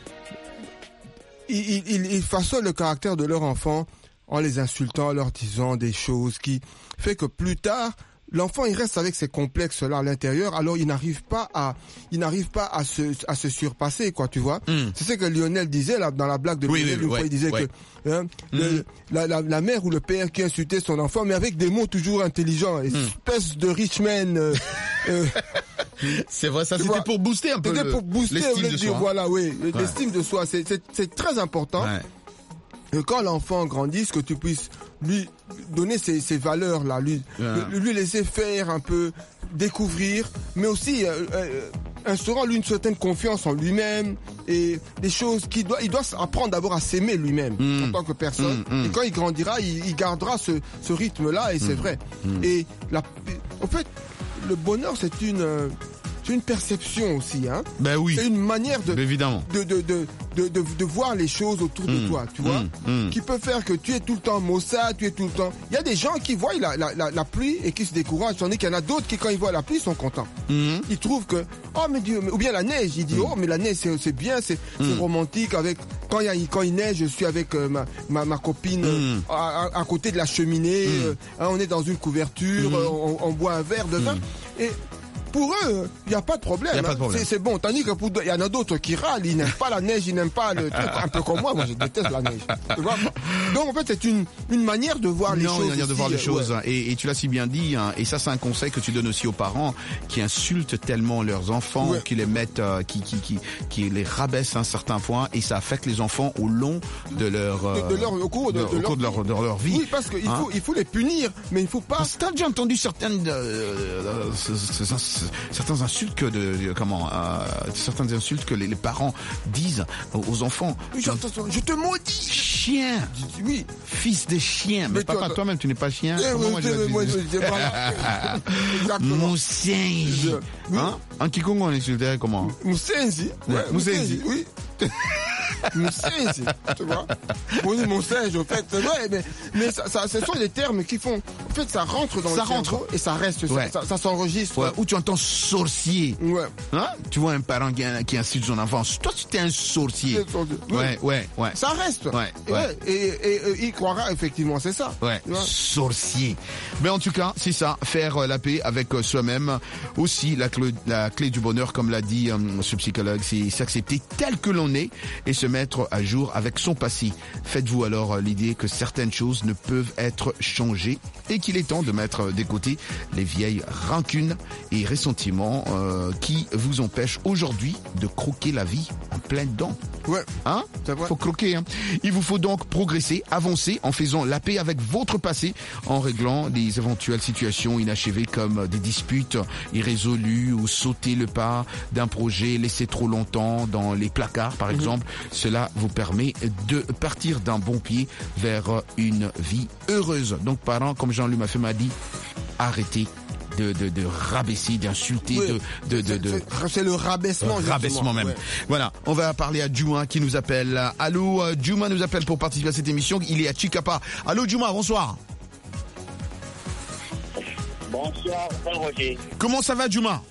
ils, ils, ils façonnent le caractère de leur enfant en les insultant, en leur disant des choses qui fait que plus tard, l'enfant, il reste avec ces complexes-là à l'intérieur, alors il n'arrive pas à, il n'arrive pas à se, à se surpasser, quoi, tu vois. Mm. C'est ce que Lionel disait, là, dans la blague de oui, Lionel, oui, une ouais, fois, il disait ouais. que, hein, mm. le, la, la, la mère ou le père qui insultait son enfant, mais avec des mots toujours intelligents, mm. espèce de rich man, euh, euh, c'est vrai, ça, c'était vois, pour booster un peu c'était le, pour booster, l'estime de dire, soi. Voilà, oui, ouais. l'estime de soi, c'est, c'est, c'est très important. Ouais. Et quand l'enfant grandisse, que tu puisses lui donner ces, ces valeurs-là, lui, yeah. lui laisser faire un peu, découvrir, mais aussi euh, euh, instaurant lui une certaine confiance en lui-même et des choses qu'il doit, il doit apprendre d'abord à s'aimer lui-même mm. en tant que personne. Mm, mm. Et quand il grandira, il, il gardera ce, ce rythme-là et mm. c'est vrai. Mm. Et la, en fait, le bonheur, c'est une euh, c'est une perception aussi, hein. Ben oui. C'est une manière de, évidemment. De, de, de, de, de, de voir les choses autour mmh, de toi, tu vois, mmh, mmh. qui peut faire que tu es tout le temps maussade, tu es tout le temps. Il y a des gens qui voient la, la, la, la pluie et qui se découragent, tandis qu'il y en a d'autres qui, quand ils voient la pluie, sont contents. Mmh. Ils trouvent que, oh mais Dieu, ou bien la neige, ils disent, mmh. oh mais la neige c'est, c'est bien, c'est, mmh. c'est romantique. Avec quand il y a, quand il neige, je suis avec euh, ma, ma, ma copine mmh. euh, à, à, à côté de la cheminée, mmh. euh, hein, on est dans une couverture, mmh. euh, on, on boit un verre de vin mmh. et pour eux, il n'y a pas de problème. Y a pas de problème. Hein. C'est, c'est bon. Tandis que pour il y en a d'autres qui râlent, ils n'aiment pas la neige, ils n'aiment pas le truc. Un peu comme moi, moi je déteste la neige. Tu vois. Donc en fait, c'est une, une manière de voir les non, choses. Une manière de aussi, voir les choses. Ouais. Et, et tu l'as si bien dit. Hein, et ça, c'est un conseil que tu donnes aussi aux parents qui insultent tellement leurs enfants, ouais. qui les mettent, euh, qui, qui, qui, qui les rabaissent à un certain point, et ça affecte les enfants au long de leur, euh, de, de leur au cours de, de, de, leur, cours de, leur, de leur vie. Oui, parce qu'il hein? faut, il faut les punir, mais il faut pas. Parce que t'as déjà entendu certaines, euh, euh, certains insultes que de, de comment euh, certaines insultes que les, les parents disent aux enfants. Je, je te maudis. chien. Oui. Fils de chien. Mais, mais papa, toi, toi-même, tu n'es pas chien. Eh, Comment oui, moi, je vais moi, te je dire voilà. Moussenzi. Oui. Hein? En Kikongo, on est sur le terrain comment? Moussenzi. Ouais, Moussenzi. Oui. Mon singe, tu vois. Oui, mon singe, en fait. Ouais, mais, mais ça, ça, ce sont des termes qui font. En fait, ça rentre dans ça le rentre. cerveau et ça reste. Ouais. Ça, ça, ça s'enregistre. Ouais. Ou tu entends sorcier. Ouais. Hein? Tu vois un parent qui, qui insulte son enfant. Toi, tu es un sorcier. Oui. Ouais, ouais, ouais. Ça reste. Ouais. Et, ouais. Et, et, et il croira effectivement, c'est ça. Ouais. Sorcier. Mais en tout cas, c'est ça. Faire la paix avec soi-même. Aussi, la clé, la clé du bonheur, comme l'a dit euh, ce psychologue, c'est s'accepter tel que l'on est et se mettre à jour avec son passé. Faites-vous alors l'idée que certaines choses ne peuvent être changées et qu'il est temps de mettre de côté les vieilles rancunes et ressentiments euh, qui vous empêchent aujourd'hui de croquer la vie en pleines dents. Ouais. Hein? Faut croquer, hein. Il vous faut donc progresser, avancer en faisant la paix avec votre passé, en réglant des éventuelles situations inachevées comme des disputes irrésolues ou sauter le pas d'un projet laissé trop longtemps dans les placards, par mmh. exemple. Cela vous permet de partir d'un bon pied vers une vie heureuse. Donc, parents, comme Jean-Luc m'a fait m'a dit, arrêtez de, de, de rabaisser, d'insulter, oui. de, de, de, de... C'est le rabaissement. Euh, rabaissement même. Ouais. Voilà, on va parler à Juma qui nous appelle. Allô, Juma nous appelle pour participer à cette émission. Il est à Chikapa. Allô, Juma, bonsoir. Bonsoir, Roger. Comment ça va, Juma?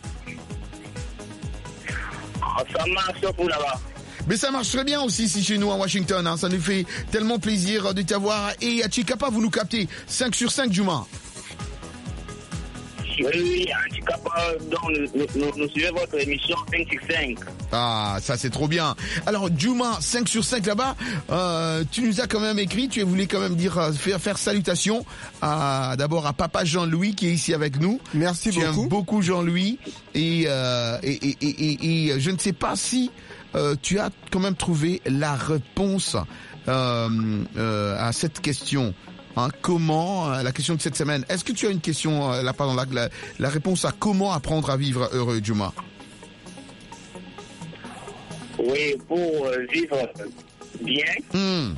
Ça marche pour là-bas. Mais ça marche très bien aussi ici chez nous à Washington. Hein. Ça nous fait tellement plaisir de t'avoir. Et à Chikapa, vous nous captez cinq sur cinq, Juma. Oui, oui, à Chikapa, donc nous, nous, nous suivons votre émission cinq sur cinq. Ah, ça c'est trop bien. Alors, Juma, cinq sur cinq là-bas, euh, tu nous as quand même écrit, tu voulais quand même dire, faire, faire salutation à, d'abord à papa Jean-Louis qui est ici avec nous. Merci tu beaucoup. Tu aimes beaucoup Jean-Louis. Et, euh, et, et, et, et, et je ne sais pas si euh, tu as quand même trouvé la réponse euh, euh, à cette question. Hein, comment, euh, la question de cette semaine, est-ce que tu as une question, euh, là, pardon, la, la, la réponse à comment apprendre à vivre heureux, Juma? Oui, pour euh, vivre bien, mm.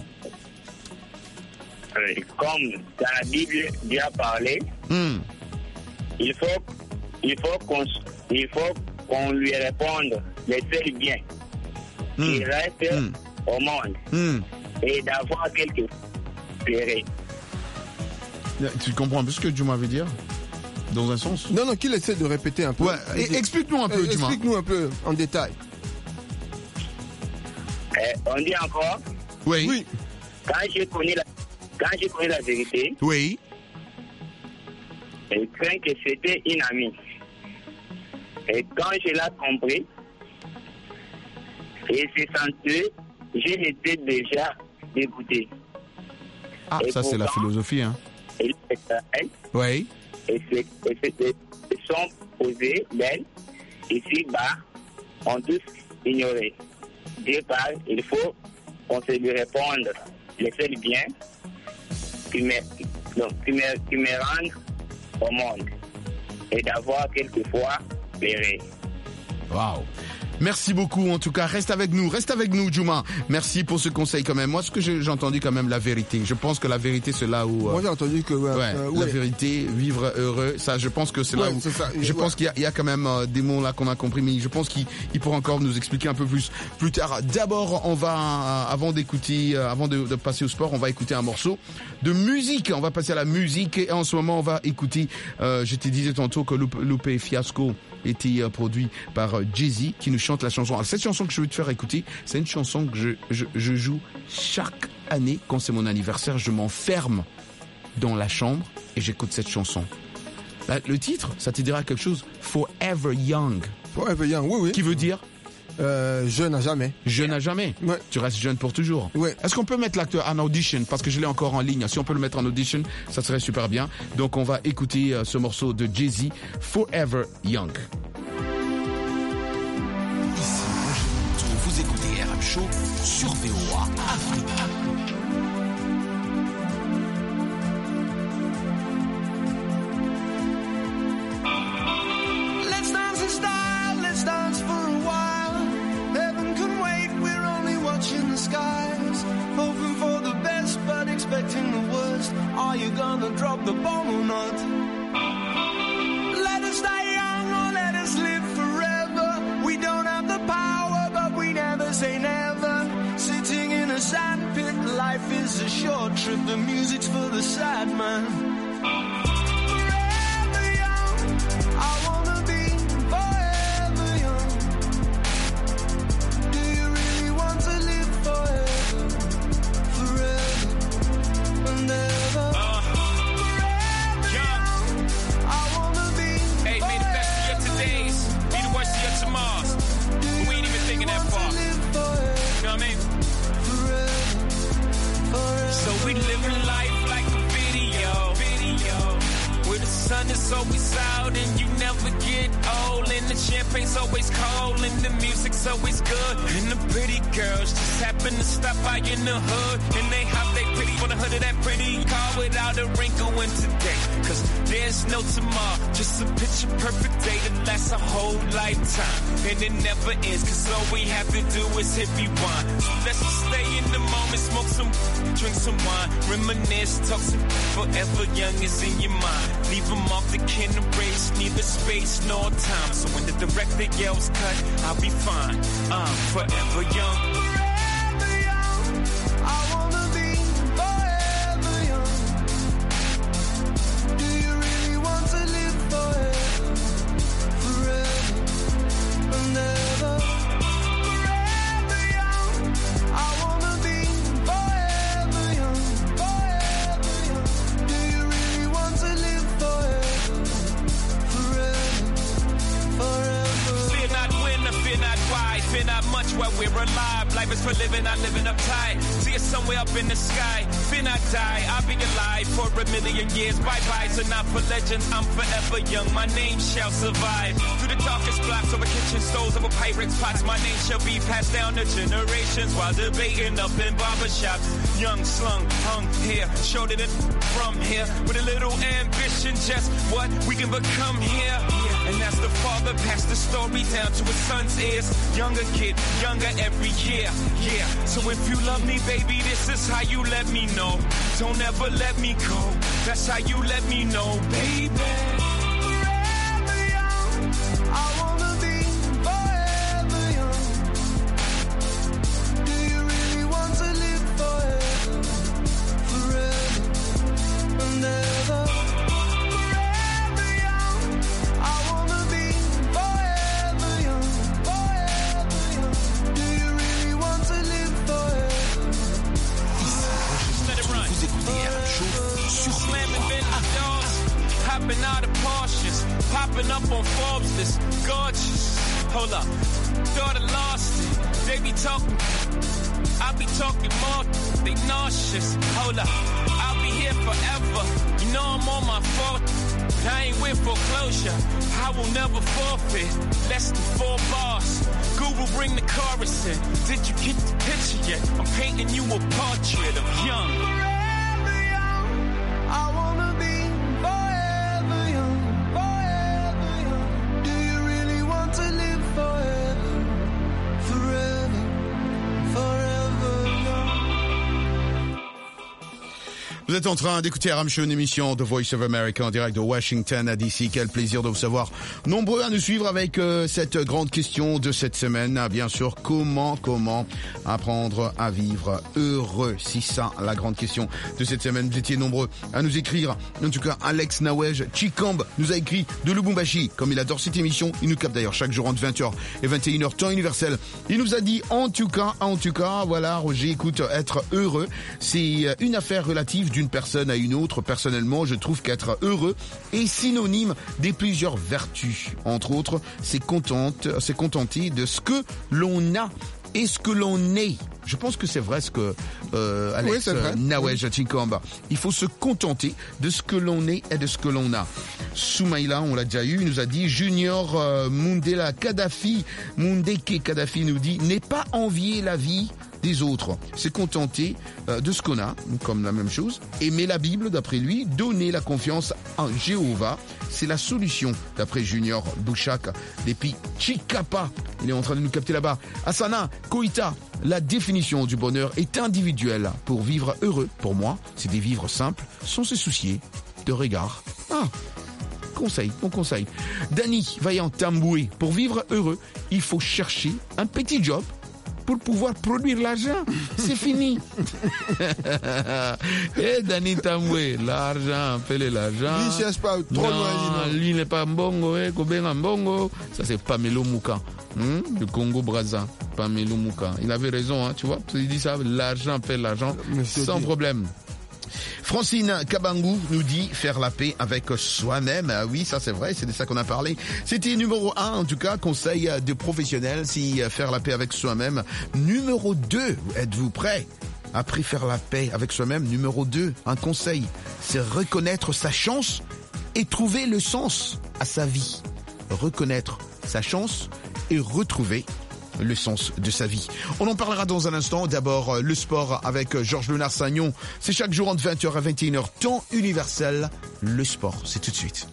euh, comme dans la Bible Dieu a parlé, mm. il faut, il faut qu'on, il faut qu'on lui réponde les seuls biens mm. qui restent mm. au monde mm. et d'avoir quelques plaisirs. Tu comprends un peu ce que Juma veut dire? Dans un sens? Non, non, qu'il essaie de répéter un peu. Ouais, et, explique-nous un peu, euh, Juma. Explique-nous un peu en détail. Eh, on dit encore? Oui. Oui. Quand j'ai connu la, quand j'ai connu la vérité. Oui. Je crains que c'était une amie. Et quand je l'ai compris, et c'est sensé, j'ai été déjà dégoûté. Ah, et ça c'est la philosophie, hein. Et elle, oui. Et se sont posés d'elle, ici-bas, ont tous ignoré. Dieu parle, il faut qu'on se lui réponde les seuls biens qui me, donc, qui me, qui me rendent au monde et d'avoir quelquefois plaisir. Waouh! Merci beaucoup, en tout cas, reste avec nous, reste avec nous, Juma. Merci pour ce conseil quand même. Moi, ce que j'ai, j'ai entendu quand même, la vérité. Je pense que la vérité, c'est là où... Euh, Moi, j'ai entendu que... Ouais, ouais, euh, la ouais. vérité, vivre heureux, ça, je pense que c'est ouais, là où... C'est ça. Je ouais. pense qu'il y a, il y a quand même euh, des mots là qu'on a compris, mais je pense qu'il il pourra encore nous expliquer un peu plus plus tard. D'abord, on va, euh, avant d'écouter, euh, avant de, de passer au sport, on va écouter un morceau de musique. On va passer à la musique et en ce moment, on va écouter... Euh, je te disais tantôt que Lupe, Lupe Fiasco était euh, produit par euh, Jay-Z qui nous chante la chanson. Alors, cette chanson que je vais te faire écouter, c'est une chanson que je, je, je joue chaque année quand c'est mon anniversaire. Je m'enferme dans la chambre et j'écoute cette chanson. Là, le titre, ça te dira quelque chose. Forever Young. Forever Young, oui, oui. Qui veut dire euh, jeune à jamais. Jeune à jamais. Ouais. Tu restes jeune pour toujours. Ouais. Est-ce qu'on peut mettre l'acteur en audition? Parce que je l'ai encore en ligne. Si on peut le mettre en audition, ça serait super bien. Donc, on va écouter euh, ce morceau de Jay-Z, Forever Young. Vous écoutez R M Show sur V O A Afrique. Let's dance in style, let's dance for a while. Heaven can wait, we're only watching the skies, hoping for the best. gonna drop the bomb or not. Let us die young or let us live forever. We don't have the power, but we never say never. Sitting in a sandpit, life is a short trip. The music's for the sad man. Forever young, I wanna be forever young. Do you really want to live forever? Forever and ever. Uh, young. I wanna be Hey, may the best of your todays be the worst of your tomorrows. But we ain't even thinking that far. You know what I mean? So we living life like a video, video, where the sun is always out and you never get old, and the champagne's always cold and the music's always good, and the pretty girls just happen to stop by in the hood, and they hop they pretty on the hood of that pretty car without a wrinkle in today, cause there's no tomorrow, just a picture perfect day that lasts a whole lifetime, and it never ends, cause all we have to do is hit rewind. So let's just stay in the moment, smoke some, drink some wine, reminisce, talk some forever young is in your mind. Leave them off the kin race, neither space nor time. So when the director yells cut, I'll be fine. I'm forever young. forever young. I wanna be forever young. Do you really want to live forever? Forever and ever. Forever young. I wanna be forever young. Forever young. Do you really want to live forever? Forever. Forever. Fear not when, or fear not why, fear not much while we're alive. Life is for living, not living uptight. See us somewhere up in the sky. Fear not die, I'll be alive for a million years. Bye-bye, so not for legends, I'm forever young. My name shall survive. Through the darkest blocks, over kitchen stoves, over Pyrex pots, my name shall be passed down to generations while debating up in barbershops. Young, slung, hung here, showed it from here. With a little ambition, just what we can become here. And as the father passed the story down to his son's ears, younger kid, younger every year, yeah. So if you love me, baby, this is how you let me know. Don't ever let me go, that's how you let me know, baby. Forever young, I wanna be forever young. Do you really want to live forever? Forever and ever. Forever young, I wanna be forever young. Forever young. Do you really want to live forever? Let it run. Vous écoutez R M Show sur Slamming vintage doors, hopping out of Porsches, popping up on Forbes list, gorgeous. Hold up, thought I lost it. They be talking, I be talking more. They nauseous. Hold up, I'll be here forever. You know I'm on my fourth. I ain't with foreclosure. I will never forfeit. Less than four bars. Google bring the chorus in. Did you get the picture yet? I'm painting you a portrait of young. Forever young, I wanna be forever young. Forever young. Do you really want to live forever? Forever, forever young. Vous êtes en train d'écouter R M Show, une émission de Voice of America en direct de Washington à D C. Quel plaisir de vous savoir nombreux à nous suivre avec euh, cette grande question de cette semaine. Ah, bien sûr, comment, comment apprendre à vivre heureux? C'est ça la grande question de cette semaine. Vous étiez nombreux à nous écrire. En tout cas, Alex Nawej Chikamb nous a écrit de Lubumbashi. Comme il adore cette émission, il nous capte d'ailleurs chaque jour entre vingt heures et vingt et une heures temps universel. Il nous a dit en tout cas, en tout cas, voilà, Roger, écoute, être heureux, c'est une affaire relative d'une personne à une autre. Personnellement, je trouve qu'être heureux est synonyme des plusieurs vertus. Entre autres, c'est contente, c'est contenter de ce que l'on a et ce que l'on est. Je pense que c'est vrai ce que euh, Alex oui, vrai. Nawej Chikamb. Il faut se contenter de ce que l'on est et de ce que l'on a. Soumaïla, on l'a déjà eu, il nous a dit Junior euh, Mundela Kadhafi, Mundeke Kadhafi nous dit n'est pas envier la vie des autres, c'est contenter euh, de ce qu'on a, comme la même chose. Aimer la Bible, d'après lui, donner la confiance en Jéhovah, c'est la solution, d'après Junior Bouchak. Depuis Chikapa, il est en train de nous capter là-bas. Asana Koita, La définition du bonheur est individuelle. Pour vivre heureux, pour moi, c'est de vivre simple, sans se soucier de regard. Ah, conseil, bon conseil. Danny Vaillant Tamboué, pour vivre heureux, il faut chercher un petit job pour pouvoir produire l'argent. C'est fini. Eh, Danny Tamboué, l'argent, appelez l'argent. Lui, il cherche pas trop loin. Non, lui n'est pas mbongo, eh, Kobenga mbongo. Ça, c'est Pamelo Mouka, hein, du Congo-Brazza. Pamelo Mouka. Il avait raison, hein, tu vois. Il dit ça, l'argent fait l'argent, sans dit. problème. Francine Kabangou nous dit faire la paix avec soi-même. Ah oui, ça c'est vrai, c'est de ça qu'on a parlé. C'était numéro un, en tout cas, conseil de professionnel, si faire la paix avec soi-même. Numéro deux, êtes-vous prêts? Après faire la paix avec soi-même, numéro deux, un conseil, c'est reconnaître sa chance et trouver le sens à sa vie. Reconnaître sa chance et retrouver le sens de sa vie. On en parlera dans un instant. D'abord, le sport avec Georges Léonard-Sagnon. C'est chaque jour entre vingt heures à vingt et une heures, temps universel. Le sport, c'est tout de suite.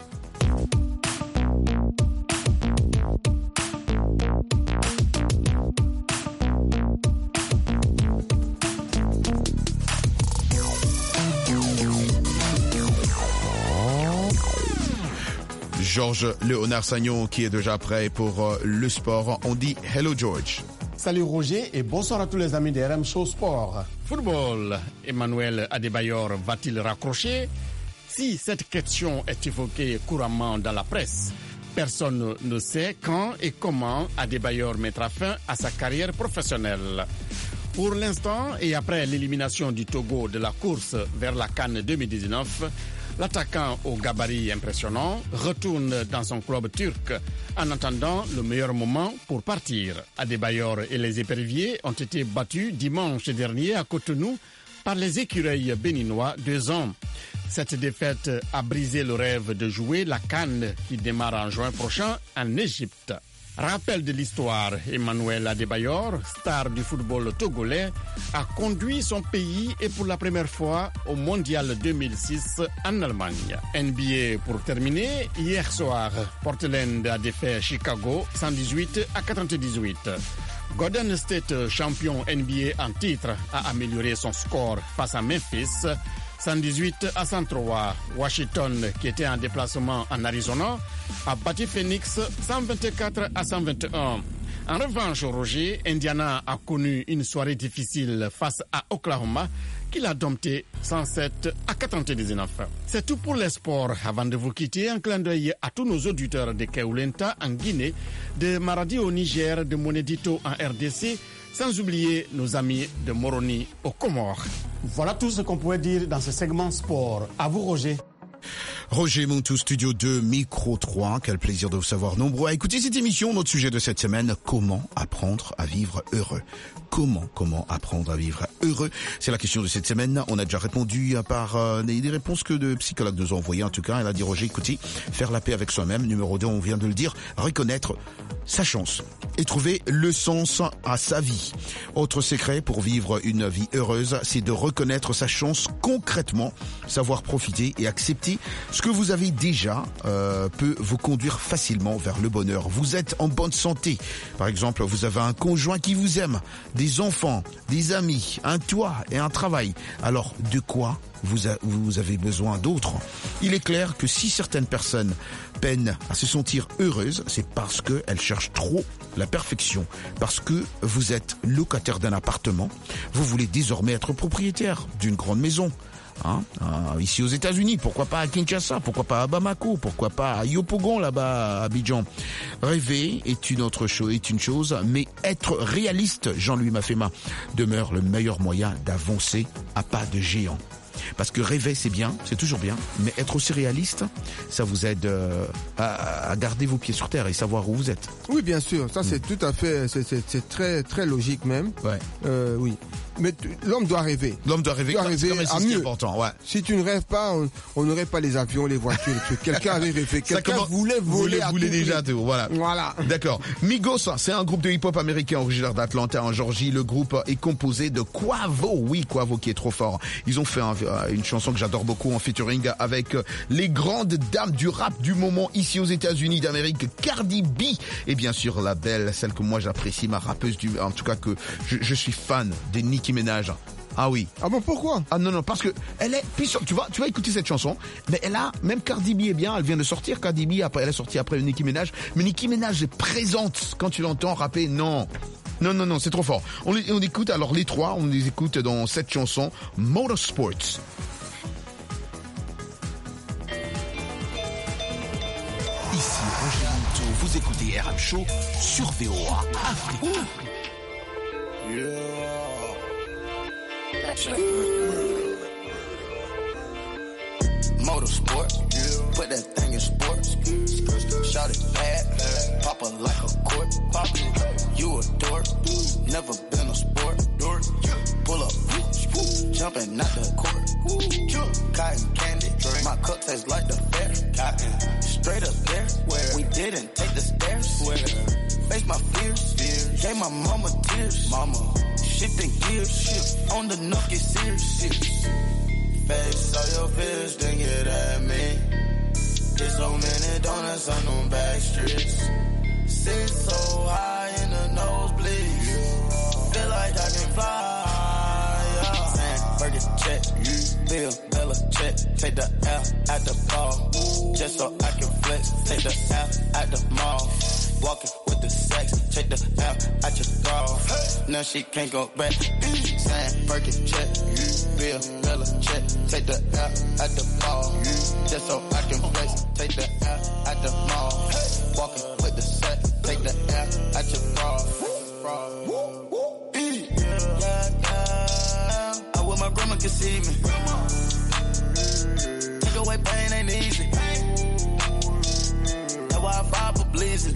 Georges Léonard-Sagnon qui est déjà prêt pour euh, le sport. On dit hello George. Salut Roger et bonsoir à tous les amis de R M Show Sport. Football, Emmanuel Adebayor va-t-il raccrocher? Si cette question est évoquée couramment dans la presse, personne ne sait quand et comment Adebayor mettra fin à sa carrière professionnelle. Pour l'instant, et après l'élimination du Togo de la course vers la CAN deux mille dix-neuf, l'attaquant au gabarit impressionnant retourne dans son club turc en attendant le meilleur moment pour partir. Adebayor et les éperviers ont été battus dimanche dernier à Cotonou par les écureuils béninois deux ans. Cette défaite a brisé le rêve de jouer la CAN qui démarre en juin prochain en Égypte. Rappel de l'histoire, Emmanuel Adebayor, star du football togolais, a conduit son pays et pour la première fois au Mondial deux mille six en Allemagne. N B A pour terminer, hier soir, Portland a défait Chicago cent dix-huit à quatre-vingt-dix-huit. Golden State, champion N B A en titre, a amélioré son score face à Memphis, cent dix-huit à cent trois. Washington, qui était en déplacement en Arizona, a battu Phoenix cent vingt-quatre à cent vingt et un. En revanche, Roger, Indiana a connu une soirée difficile face à Oklahoma, qui l'a dompté cent sept à quatre-vingt-dix-neuf. C'est tout pour les sports. Avant de vous quitter, un clin d'œil à tous nos auditeurs de Keulenta en Guinée, de Maradi au Niger, de Monedito en R D C, sans oublier nos amis de Moroni aux Comores. Voilà tout ce qu'on pouvait dire dans ce segment sport. À vous, Roger. Roger Montou, Studio deux, Micro trois. Quel plaisir de vous savoir nombreux à écouter cette émission. Notre sujet de cette semaine, comment apprendre à vivre heureux. Comment, comment apprendre à vivre heureux? C'est la question de cette semaine. On a déjà répondu par euh, des, des réponses que de psychologues nous ont envoyées. En tout cas, elle a dit, Roger, écoutez, faire la paix avec soi-même. Numéro deux, on vient de le dire, reconnaître sa chance et trouver le sens à sa vie. Autre secret pour vivre une vie heureuse, c'est de reconnaître sa chance concrètement, savoir profiter et accepter ce que vous avez déjà euh, peut vous conduire facilement vers le bonheur. Vous êtes en bonne santé. Par exemple, vous avez un conjoint qui vous aime, des enfants, des amis, un toit et un travail. Alors, de quoi vous, a, vous avez besoin d'autre? Il est clair que si certaines personnes peinent à se sentir heureuses, c'est parce qu'elles cherchent trop la perfection. Parce que vous êtes locataire d'un appartement, vous voulez désormais être propriétaire d'une grande maison. Hein, euh, ici aux États-Unis, pourquoi pas à Kinshasa, pourquoi pas à Bamako, pourquoi pas à Yopougon là-bas à Abidjan. Rêver est une autre chose, est une chose, mais être réaliste, Jean-Louis Mafema, demeure le meilleur moyen d'avancer à pas de géant. Parce que rêver c'est bien, c'est toujours bien, mais être aussi réaliste, ça vous aide euh, à, à garder vos pieds sur terre et savoir où vous êtes. Oui, bien sûr, ça c'est mmh. tout à fait, c'est, c'est, c'est très très logique même. Ouais. Euh, oui. Mais tu, l'homme doit rêver. L'homme doit rêver. Doit rêver à mieux. Important, ouais. Si tu ne rêves pas, on n'aurait pas les avions, les voitures. Quelqu'un avait rêvé. Quelqu'un comment... voulait voler. Voulait, voulait déjà, tout, voilà. Voilà. D'accord. Migos, c'est un groupe de hip-hop américain originaire d'Atlanta en Georgie. Le groupe est composé de Quavo. Oui, Quavo qui est trop fort. Ils ont fait un, une chanson que j'adore beaucoup en featuring avec les grandes dames du rap du moment ici aux États-Unis d'Amérique, Cardi B. Et bien sûr, la belle, celle que moi j'apprécie, ma rappeuse du, en tout cas que je, je suis fan de Nicki Minaj. Ah oui. Ah bon, pourquoi? Ah non, non, parce que elle est, puis tu vas, tu vas écouter cette chanson, mais elle a, même Cardi B est bien, elle vient de sortir, Cardi B, après, elle est sortie après Nicki Minaj, mais Nicki Minaj est présente quand tu l'entends rapper, non. Non, non, non, c'est trop fort. On, on écoute, alors les trois, on les écoute dans cette chanson, Motorsports. Ici Roger Monteau, vous écoutez R M Show sur V O A Afrique. Yeah. Motorsport, yeah. Put that thing in sports. Shout it bad, bad. Pop it like a court. Pop it. You a dork, never been a sport. Dork. Pull up, jumping out the court. Cotton candy, my cup tastes like the fair. Cotton, straight up there. Where we didn't take the stairs. Where face my fears, fears. Gave my mama tears. Mama. Shifting gears, shift on the knock, get serious. Face all your fears, then get at me. There's so many donuts on them back streets. Sit so high in the nosebleeds. Feel like I can fly. Yeah. Sandberg check, Bill Bella check. Take the L at the ball, just so I can flex. Take the L at the mall. Walking with the sex, check the L at your bra. Now she can't go back. Saying Birkin check, Bill Miller check. Take the L at the ball, just so I can flex. Take the L at the mall. Walking with the sex, take the L at your bra. Yeah, yeah. I wish my grandma could see me. Take away pain ain't easy. That's why I fight for blazing.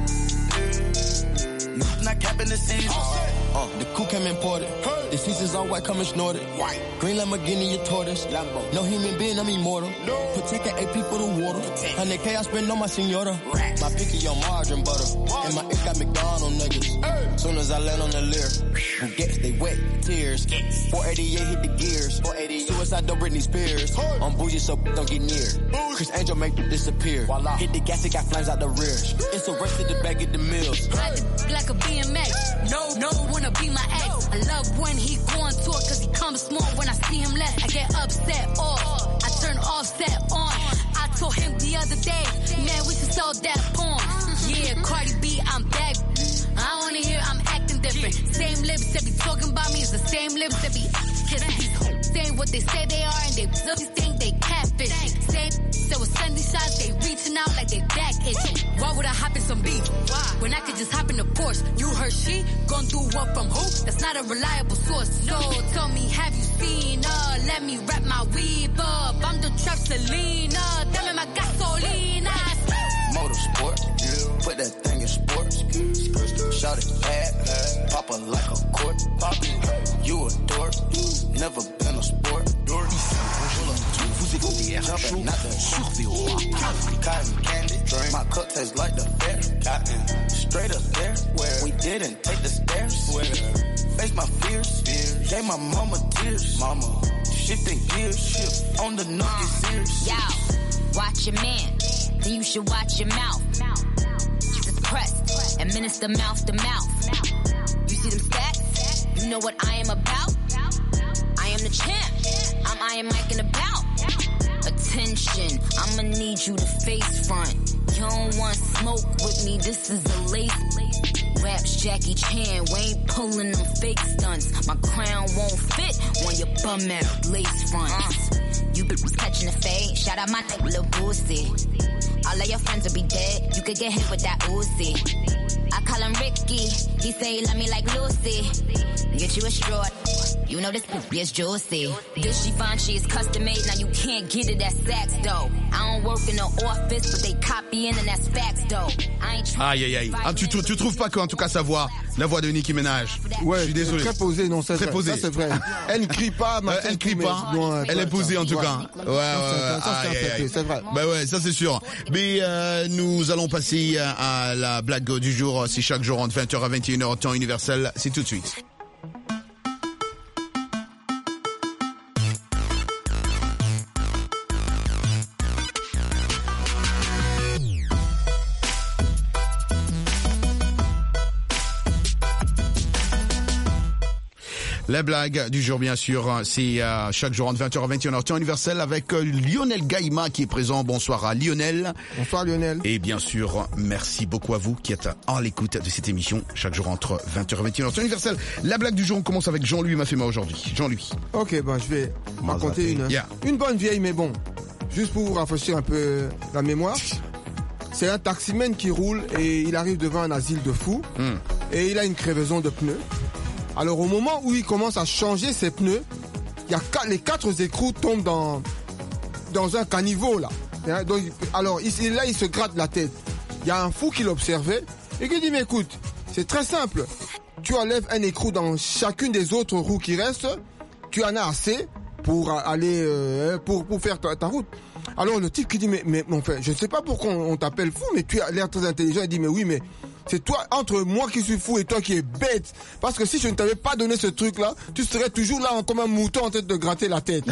Not capping the season. Uh, the coupe came imported. Hey. The seasons all white, coming snorted. White. Green Lamborghini, a tortoise. Lambo. No human being, I'm immortal. No. Protect an A P for the water. one hundred K I spend on my senora. Rats. My picky on margarine butter. Margin. And my ink got McDonald's niggas. Hey. Soon as I land on the leer, who gets they wet tears. Yes. four eighty-eight hit the gears. four eighty-eight. Suicide don't Britney Spears. Hey. I'm bougie, so don't get near. Bougie. Chris Angel make you disappear. Voila. Hit the gas, it got flames out the rear. It's a race to the back of the mills. Like a B M X. No, no, wanna be my ex. I love when he go on tour cause he comes small when I see him less. I get upset off. I turn offset on. I told him the other day, man, we should sell that porn. Yeah, Cardi B, I'm back. I wanna hear I'm acting different. Same lips that be talking about me is the same lips that be kissing these hoes. Saying what they say they are and they really think they catfish. Same that was sending shots, they reaching out like they back itching. Why would I hop in some beef? Why? When I could just hop in the Porsche. You heard she gon' do what from who? That's not a reliable source. So tell me, have you seen her? Let me wrap my weave up. I'm the trap Selena. Dame my gasolina. Motorsport, yeah. Put that thing in sports. Shout it bad, pop it like a court. Pop it. You a dork, never been a sport. Dork. Vous écoutez R M Show sur V O A. Cotton candy, my cup tastes like the fair. Cotton, straight up there, where we didn't take the stairs. Where face my fears, fears. Gave my mama tears. Mama, shifting gears, shift on the knock, get serious. Yo, watch your man, then you should watch your mouth. Just press, administer mouth to mouth. You see them stats? You know what I am about? I am the champ. I'm Iron Mike in the bout. Attention, I'ma need you to face front. You don't want smoke with me, this is a lace. Raps Jackie Chan, we ain't pulling them fake stunts. My crown won't fit when your bum ass lace fronts. Uh, you bitches catching the fade, shout out my little pussy. All of your friends will be dead, you could get hit with that Uzi. I call him Ricky, he say he love me like Lucy. Get you a straw, You know this poopy is juicy. This she find she is custom made. Now you can't get it at Saks though. I don't work in the office, but they copying and that's facts though. I ain't Aïe aïe aïe. Ah, tu, tu, tu trouves pas qu'en tout cas sa voix, la voix de Nicki Minaj. Ouais, je suis désolé. Très posée, non, c'est très vrai. posée. Ça c'est vrai. Elle ne crie pas, euh, elle ne crie pas. Ouais, elle est posée en tout ouais. cas. Ouais, ouais, ouais. Ça c'est un peu, c'est vrai. Bah ouais, ça c'est sûr. Mais euh, nous allons passer à, à la blague du jour. C'est chaque jour entre vingt heures à vingt et une heures temps universel. C'est tout de suite. La blague du jour, bien sûr, c'est euh, chaque jour entre vingt heures à vingt et une heures temps universel avec euh, Lionel Gaïma qui est présent. Bonsoir à Lionel. Bonsoir Lionel. Et bien sûr, merci beaucoup à vous qui êtes à l'écoute de cette émission chaque jour entre vingt heures et vingt et une heures temps universel. La blague du jour, on commence avec Jean-Louis Mafema aujourd'hui. Jean-Louis. Ok, ben je vais raconter une, yeah. une bonne vieille, mais bon, juste pour vous rafraîchir un peu la mémoire. C'est un taximan qui roule et il arrive devant un asile de fous mm. et il a une crevaison de pneus. Alors au moment où il commence à changer ses pneus, il y a quatre, les quatre écrous tombent dans, dans un caniveau là. Donc, alors ici, là il se gratte la tête. Il y a un fou qui l'observait et qui dit mais écoute, c'est très simple. Tu enlèves un écrou dans chacune des autres roues qui restent, tu en as assez pour aller euh, pour, pour faire ta, ta route. Alors le type qui dit mais, mais enfin, je ne sais pas pourquoi on, on t'appelle fou, mais tu as l'air très intelligent. Il dit mais oui mais c'est toi, entre moi qui suis fou et toi qui es bête. Parce que si je ne t'avais pas donné ce truc-là, tu serais toujours là comme un mouton en train de te gratter la tête.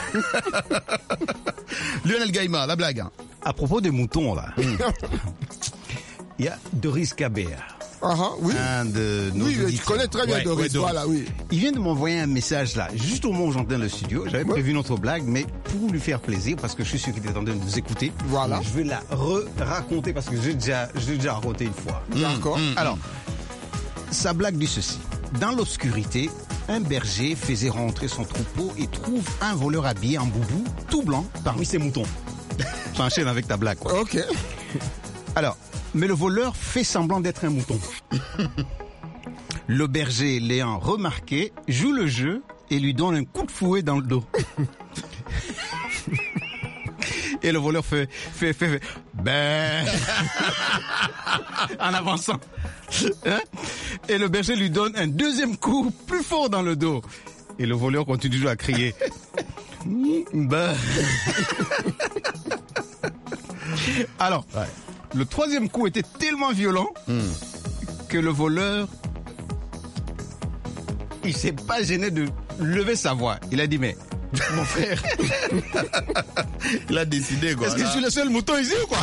Lionel Gaïma, la blague. À propos des moutons, là, il y a Doris Cabert. Ah uh-huh, oui. Un de nos oui, auditeurs. tu connais très bien ouais, Doris, ouais, Doris. Voilà, oui. Il vient de m'envoyer un message là, juste au moment où j'entends le studio. J'avais ouais. prévu une autre blague, mais pour lui faire plaisir, parce que je suis sûr qu'il est en train de nous écouter. Voilà. Je vais la re-raconter parce que j'ai déjà, j'ai déjà raconté une fois. D'accord. Mmh, mmh. Alors, sa blague dit ceci. Dans l'obscurité, un berger faisait rentrer son troupeau et trouve un voleur habillé en boubou, tout blanc, parmi ses moutons. J'enchaîne avec ta blague, quoi. Ok. Alors, mais le voleur fait semblant d'être un mouton. Le berger, l'ayant remarqué, joue le jeu et lui donne un coup de fouet dans le dos. Et le voleur fait, fait, fait, fait, ben, en avançant. Hein? Et le berger lui donne un deuxième coup plus fort dans le dos. Et le voleur continue toujours à crier. Ben. Alors, ouais. Le troisième coup était tellement violent mm. que le voleur, il s'est pas gêné de lever sa voix. Il a dit mais mon frère, il a décidé quoi. Est-ce que je suis le seul mouton ici ou quoi?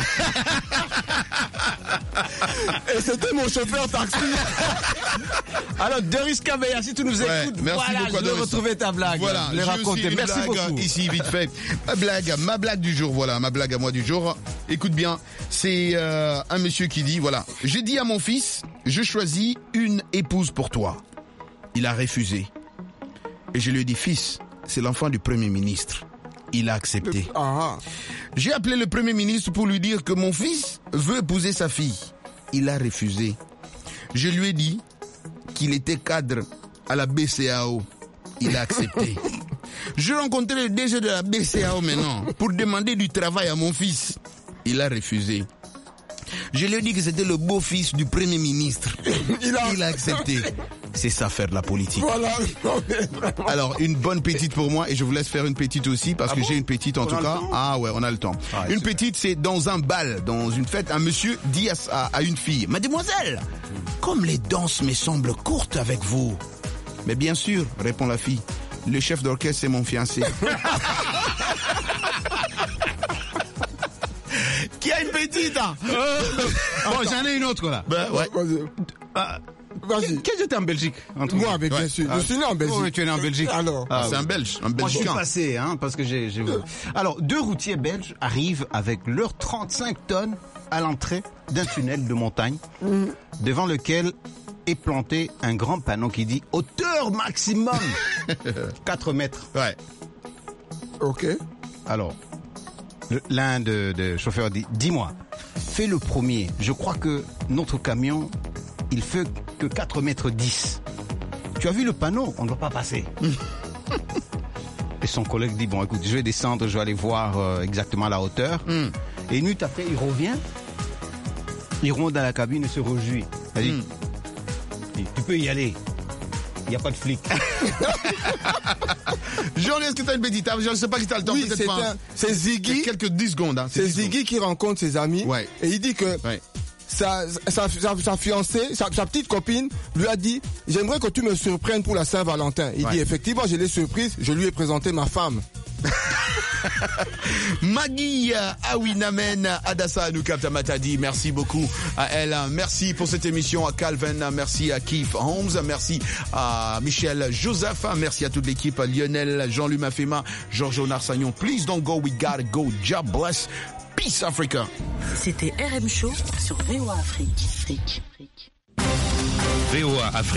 Et c'était mon chauffeur taxi. Alors Doris Cabert, si tu nous ouais, écoutes, merci voilà, beaucoup, je vais retrouver ta blague. Voilà, les raconter. Merci beaucoup. Ici vite fait, ma blague, ma blague du jour. Voilà, ma blague à moi du jour. Écoute bien, c'est euh, un monsieur qui dit voilà, j'ai dit à mon fils, je choisis une épouse pour toi. Il a refusé. Et je lui ai dit fils, c'est l'enfant du Premier ministre. Il a accepté. Ah. J'ai appelé le Premier ministre pour lui dire que mon fils veut épouser sa fille. Il a refusé. Je lui ai dit qu'il était cadre à la B C A O. Il a accepté. Je rencontrais le D G de la B C A O maintenant pour demander du travail à mon fils. Il a refusé. Je lui ai dit que c'était le beau-fils du Premier ministre. Il a, Il a accepté. C'est ça faire de la politique. Voilà. Alors, une bonne petite pour moi, et je vous laisse faire une petite aussi, parce ah que bon j'ai une petite en on tout cas. Ah ouais, on a le temps. Ah, une petite, c'est dans un bal, dans une fête, un monsieur dit à, à, à une fille, mademoiselle, comme les danses me semblent courtes avec vous. Mais bien sûr, répond la fille, le chef d'orchestre c'est mon fiancé. Qui a une petite hein euh, Bon, j'en ai une autre là. Ben, ouais. Ah, vas-y. Qui était en Belgique entre Moi, mais bien ouais. sûr. Je suis né en Belgique. Oh, tu es né en Belgique. Alors, ah, c'est un Belge, un Belge. Moi, je suis passé, hein, parce que j'ai, j'ai. Alors, deux routiers belges arrivent avec leurs trente-cinq tonnes à l'entrée d'un tunnel de montagne, mmh. devant lequel est planté un grand panneau qui dit hauteur maximum quatre mètres. Ouais. Ok. Alors, l'un de, de chauffeurs dit, dis-moi, fais le premier. Je crois que notre camion, il fait que quatre mètres dix. tu as vu le panneau, on ne doit pas passer. Et son collègue dit, bon écoute, je vais descendre, je vais aller voir euh, exactement la hauteur. Mm. Et une minute après, il revient, il rentre dans la cabine et se réjouit. Il dit, mm. tu peux y aller, il n'y a pas de flic. Jean, est-ce que tu as une petite table? Je ne sais pas si tu as le temps, oui, peut-être c'est pas. Un, c'est Ziggy. Quelques dix secondes. Hein, c'est Ziggy secondes. Qui rencontre ses amis. Ouais. Et il dit que ouais. sa, sa, sa, sa fiancée, sa, sa petite copine, lui a dit, j'aimerais que tu me surprennes pour la Saint-Valentin. Il ouais. dit, effectivement, je l'ai surprise, je lui ai présenté ma femme. Maggie Awinamen Adassa Anoukapta Matadi, merci beaucoup à elle, merci pour cette émission, à Calvin, merci à Keith Holmes, merci à Michel Joseph, merci à toute l'équipe, à Lionel, Jean-Louis Mafema, Georges Onarsagnon. Please don't go, we gotta go. God bless. Peace Africa. C'était R M Show sur V O A Afrique. V O A Afrique.